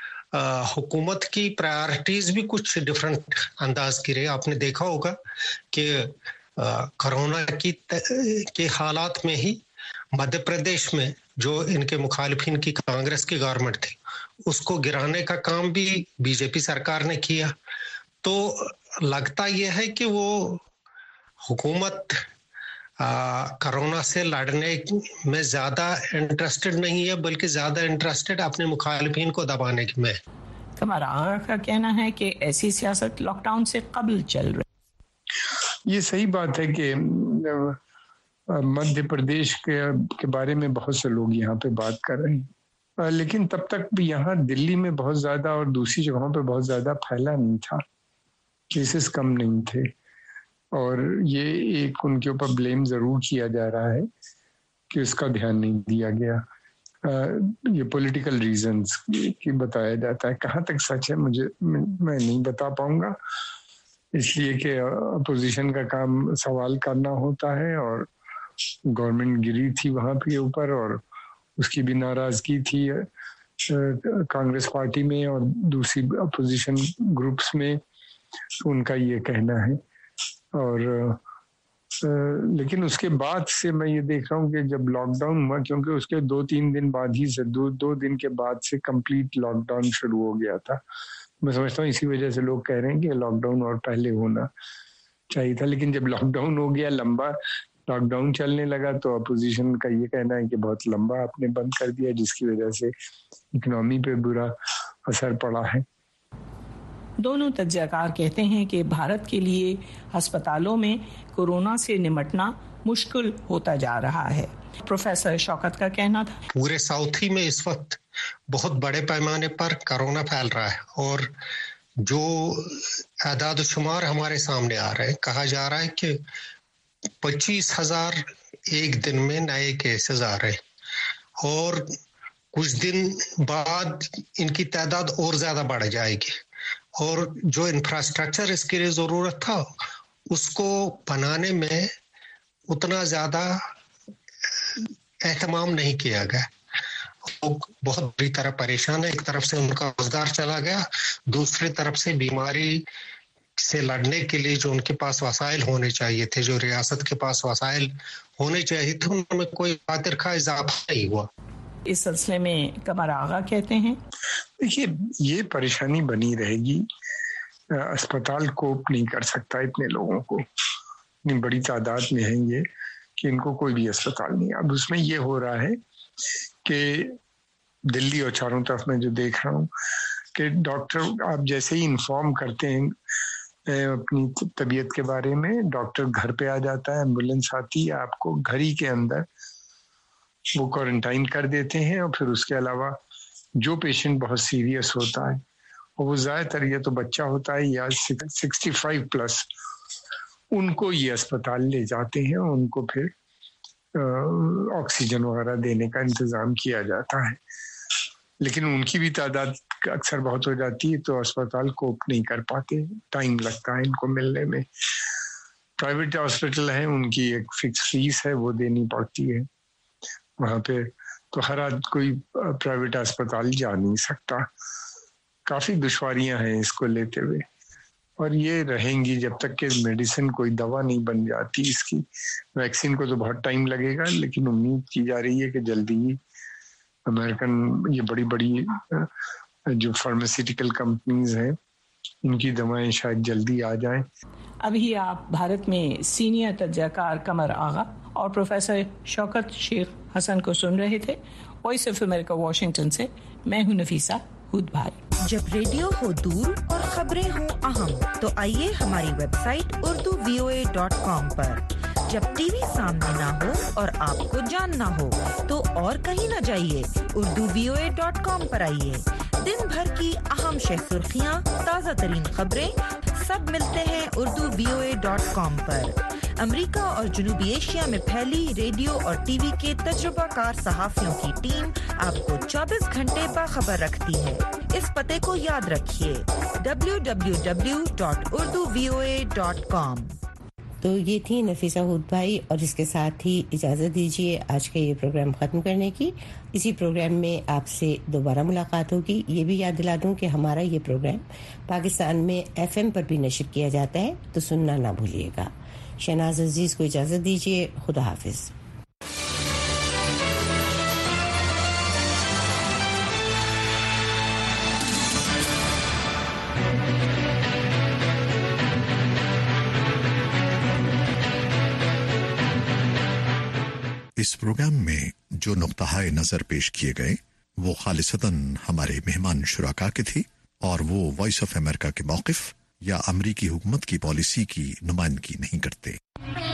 हुकूमत की प्रायोरिटीज भी कुछ डिफरेंट अंदाज की रही। आपने देखा होगा कि कोरोना के हालात में ही मध्य प्रदेश में जो इनके मुखालिफिन की कांग्रेस की गवर्नमेंट थी, उसको गिराने का काम भी बीजेपी सरकार ने किया। तो लगता यह है कि वो हुकूमत कोरोना से लड़ने में ज्यादा इंटरेस्टेड नहीं है, बल्कि ज्यादा इंटरेस्टेड अपने मुखालिफिन को दबाने में। कमर आगा का कहना है कि ऐसी सियासत लॉकडाउन से कबल चल रही। ये सही बात है कि मध्य प्रदेश के बारे में बहुत से लोग यहाँ पे बात कर रहे हैं, लेकिन तब तक भी यहाँ दिल्ली में बहुत ज्यादा और दूसरी जगहों पे बहुत ज्यादा फैला नहीं था, केसेस कम नहीं थे। और ये एक उनके ऊपर ब्लेम जरूर किया जा रहा है कि उसका ध्यान नहीं दिया गया। ये पॉलिटिकल रीजंस की बताया जाता है, कहाँ तक सच है मैं नहीं बता पाऊंगा, इसलिए कि अपोजिशन का काम सवाल करना होता है और गवर्नमेंट गिरी थी वहां पे ऊपर और उसकी भी नाराजगी थी कांग्रेस पार्टी में और दूसरी अपोजिशन ग्रुप्स में, उनका ये कहना है। और लेकिन उसके बाद से मैं ये देख रहा हूँ कि जब लॉकडाउन हुआ, क्योंकि उसके 2-3 दिन बाद ही से दो दिन के बाद से कंप्लीट लॉकडाउन शुरू हो गया था। मैं समझता हूँ इसी वजह से लोग कह रहे हैं कि लॉकडाउन और पहले होना चाहिए था। लेकिन जब लॉकडाउन हो गया, लंबा लॉकडाउन चलने लगा, तो अपोजिशन का ये कहना है कि बहुत लंबा आपने बंद कर दिया, जिसकी वजह से इकोनॉमी पे बुरा असर पड़ा है। दोनों तज्ज़ियाकार कहते हैं कि भारत के लिए अस्पतालों में कोरोना से निपटना मुश्किल होता जा रहा है। प्रोफेसर शौकत का कहना था, पूरे साउथ ही में इस वक्त बहुत बड़े पैमाने पर कोरोना फैल रहा है और जो आदाद शुमार हमारे सामने आ रहे हैं, कहा जा रहा है कि 25,000 एक दिन में नए केसेस आ रहे हैं और कुछ दिन बाद इनकी तादाद और ज्यादा बढ़ जाएगी। और जो इंफ्रास्ट्रक्चर इसके लिए जरूरत था उसको बनाने में उतना ज्यादा एहतमाम नहीं किया गया। वो बहुत बुरी तरह परेशान है। एक तरफ से उनका रोजगार चला गया, दूसरी तरफ से बीमारी से लड़ने के लिए जो उनके पास वसाइल होने चाहिए थे, जो रियासत के पास वसाइल होने चाहिए थे, उनमें कोई खातिर का इजाफा नहीं हुआ। इस सिलसिले में कमर आगा कहते हैं, देखिए ये परेशानी बनी रहेगी। अस्पताल कोप नहीं कर सकता इतने लोगों को, इतनी बड़ी तादाद में है ये कि इनको कोई भी अस्पताल नहीं। अब उसमें ये हो रहा है कि दिल्ली और चारों तरफ मैं जो देख रहा हूँ कि डॉक्टर आप जैसे ही इन्फॉर्म करते हैं अपनी तबीयत के बारे में, डॉक्टर घर पे आ जाता है, एम्बुलेंस आती है, आपको घर ही के अंदर वो क्वारंटाइन कर देते हैं। और फिर उसके अलावा जो पेशेंट बहुत सीरियस होता है और वो ज्यादातर ये तो बच्चा होता है या 65+, उनको ये अस्पताल ले जाते हैं और उनको फिर ऑक्सीजन वगैरह देने का इंतजाम किया जाता है। लेकिन उनकी भी तादाद अक्सर बहुत हो जाती है तो अस्पताल कोप नहीं कर पाते, टाइम लगता है इनको मिलने में। प्राइवेट हॉस्पिटल है, उनकी एक फिक्स फीस है, वो देनी पड़ती है वहां पे, तो हर आदमी कोई प्राइवेट अस्पताल जा नहीं सकता। काफी दुश्वारियां हैं इसको लेते हुए और ये रहेंगी जब तक कि मेडिसिन कोई दवा नहीं बन जाती। इसकी वैक्सीन को तो बहुत टाइम लगेगा, लेकिन उम्मीद की जा रही है कि जल्दी ही अमेरिकन ये बड़ी बड़ी जो फार्मास्यूटिकल कंपनीज हैं इनकी दवाएं शायद जल्दी आ जाएं। अभी आप भारत में सीनियर तज्ज़ियाकार कमर आगा और प्रोफेसर शौकत शेख हसन को सुन रहे थे। वॉइस ऑफ अमेरिका वाशिंगटन से मैं हूं नफीसा हुदभाई। जब रेडियो हो दूर और खबरें हो अहम, तो आइए हमारी वेबसाइट urduvoa.com पर जब टीवी सामने ना हो और आपको जानना हो तो और कहीं न जाइए, urduvoa.com पर आइए। दिन भर की अहम सुर्खियां, ताज़ा तरीन खबरें सब मिलते हैं urduvoa.com पर। अमेरिका और जनूबी एशिया में फैली रेडियो और टीवी के तजुर्बाकार सहाफियों की टीम आपको 24 घंटे बाखबर रखती है। इस पते को याद रखिए, www.urduvoa.com। तो ये थी नफीसा हुद भाई, और इसके साथ ही इजाज़त दीजिए आज का ये प्रोग्राम ख़त्म करने की। इसी प्रोग्राम में आपसे दोबारा मुलाकात होगी। ये भी याद दिला दूं कि हमारा ये प्रोग्राम पाकिस्तान में FM पर भी नशर किया जाता है, तो सुनना ना भूलिएगा। शहनाज अजीज को इजाज़त दीजिए। खुदा हाफिज। इस प्रोग्राम में जो नुक्ताए नजर पेश किए गए वो खालिसतन हमारे मेहमान शुराका के थे और वो वॉइस ऑफ अमेरिका के मौक़िफ़ या अमरीकी हुकूमत की पॉलिसी की नुमाइंदगी नहीं करते।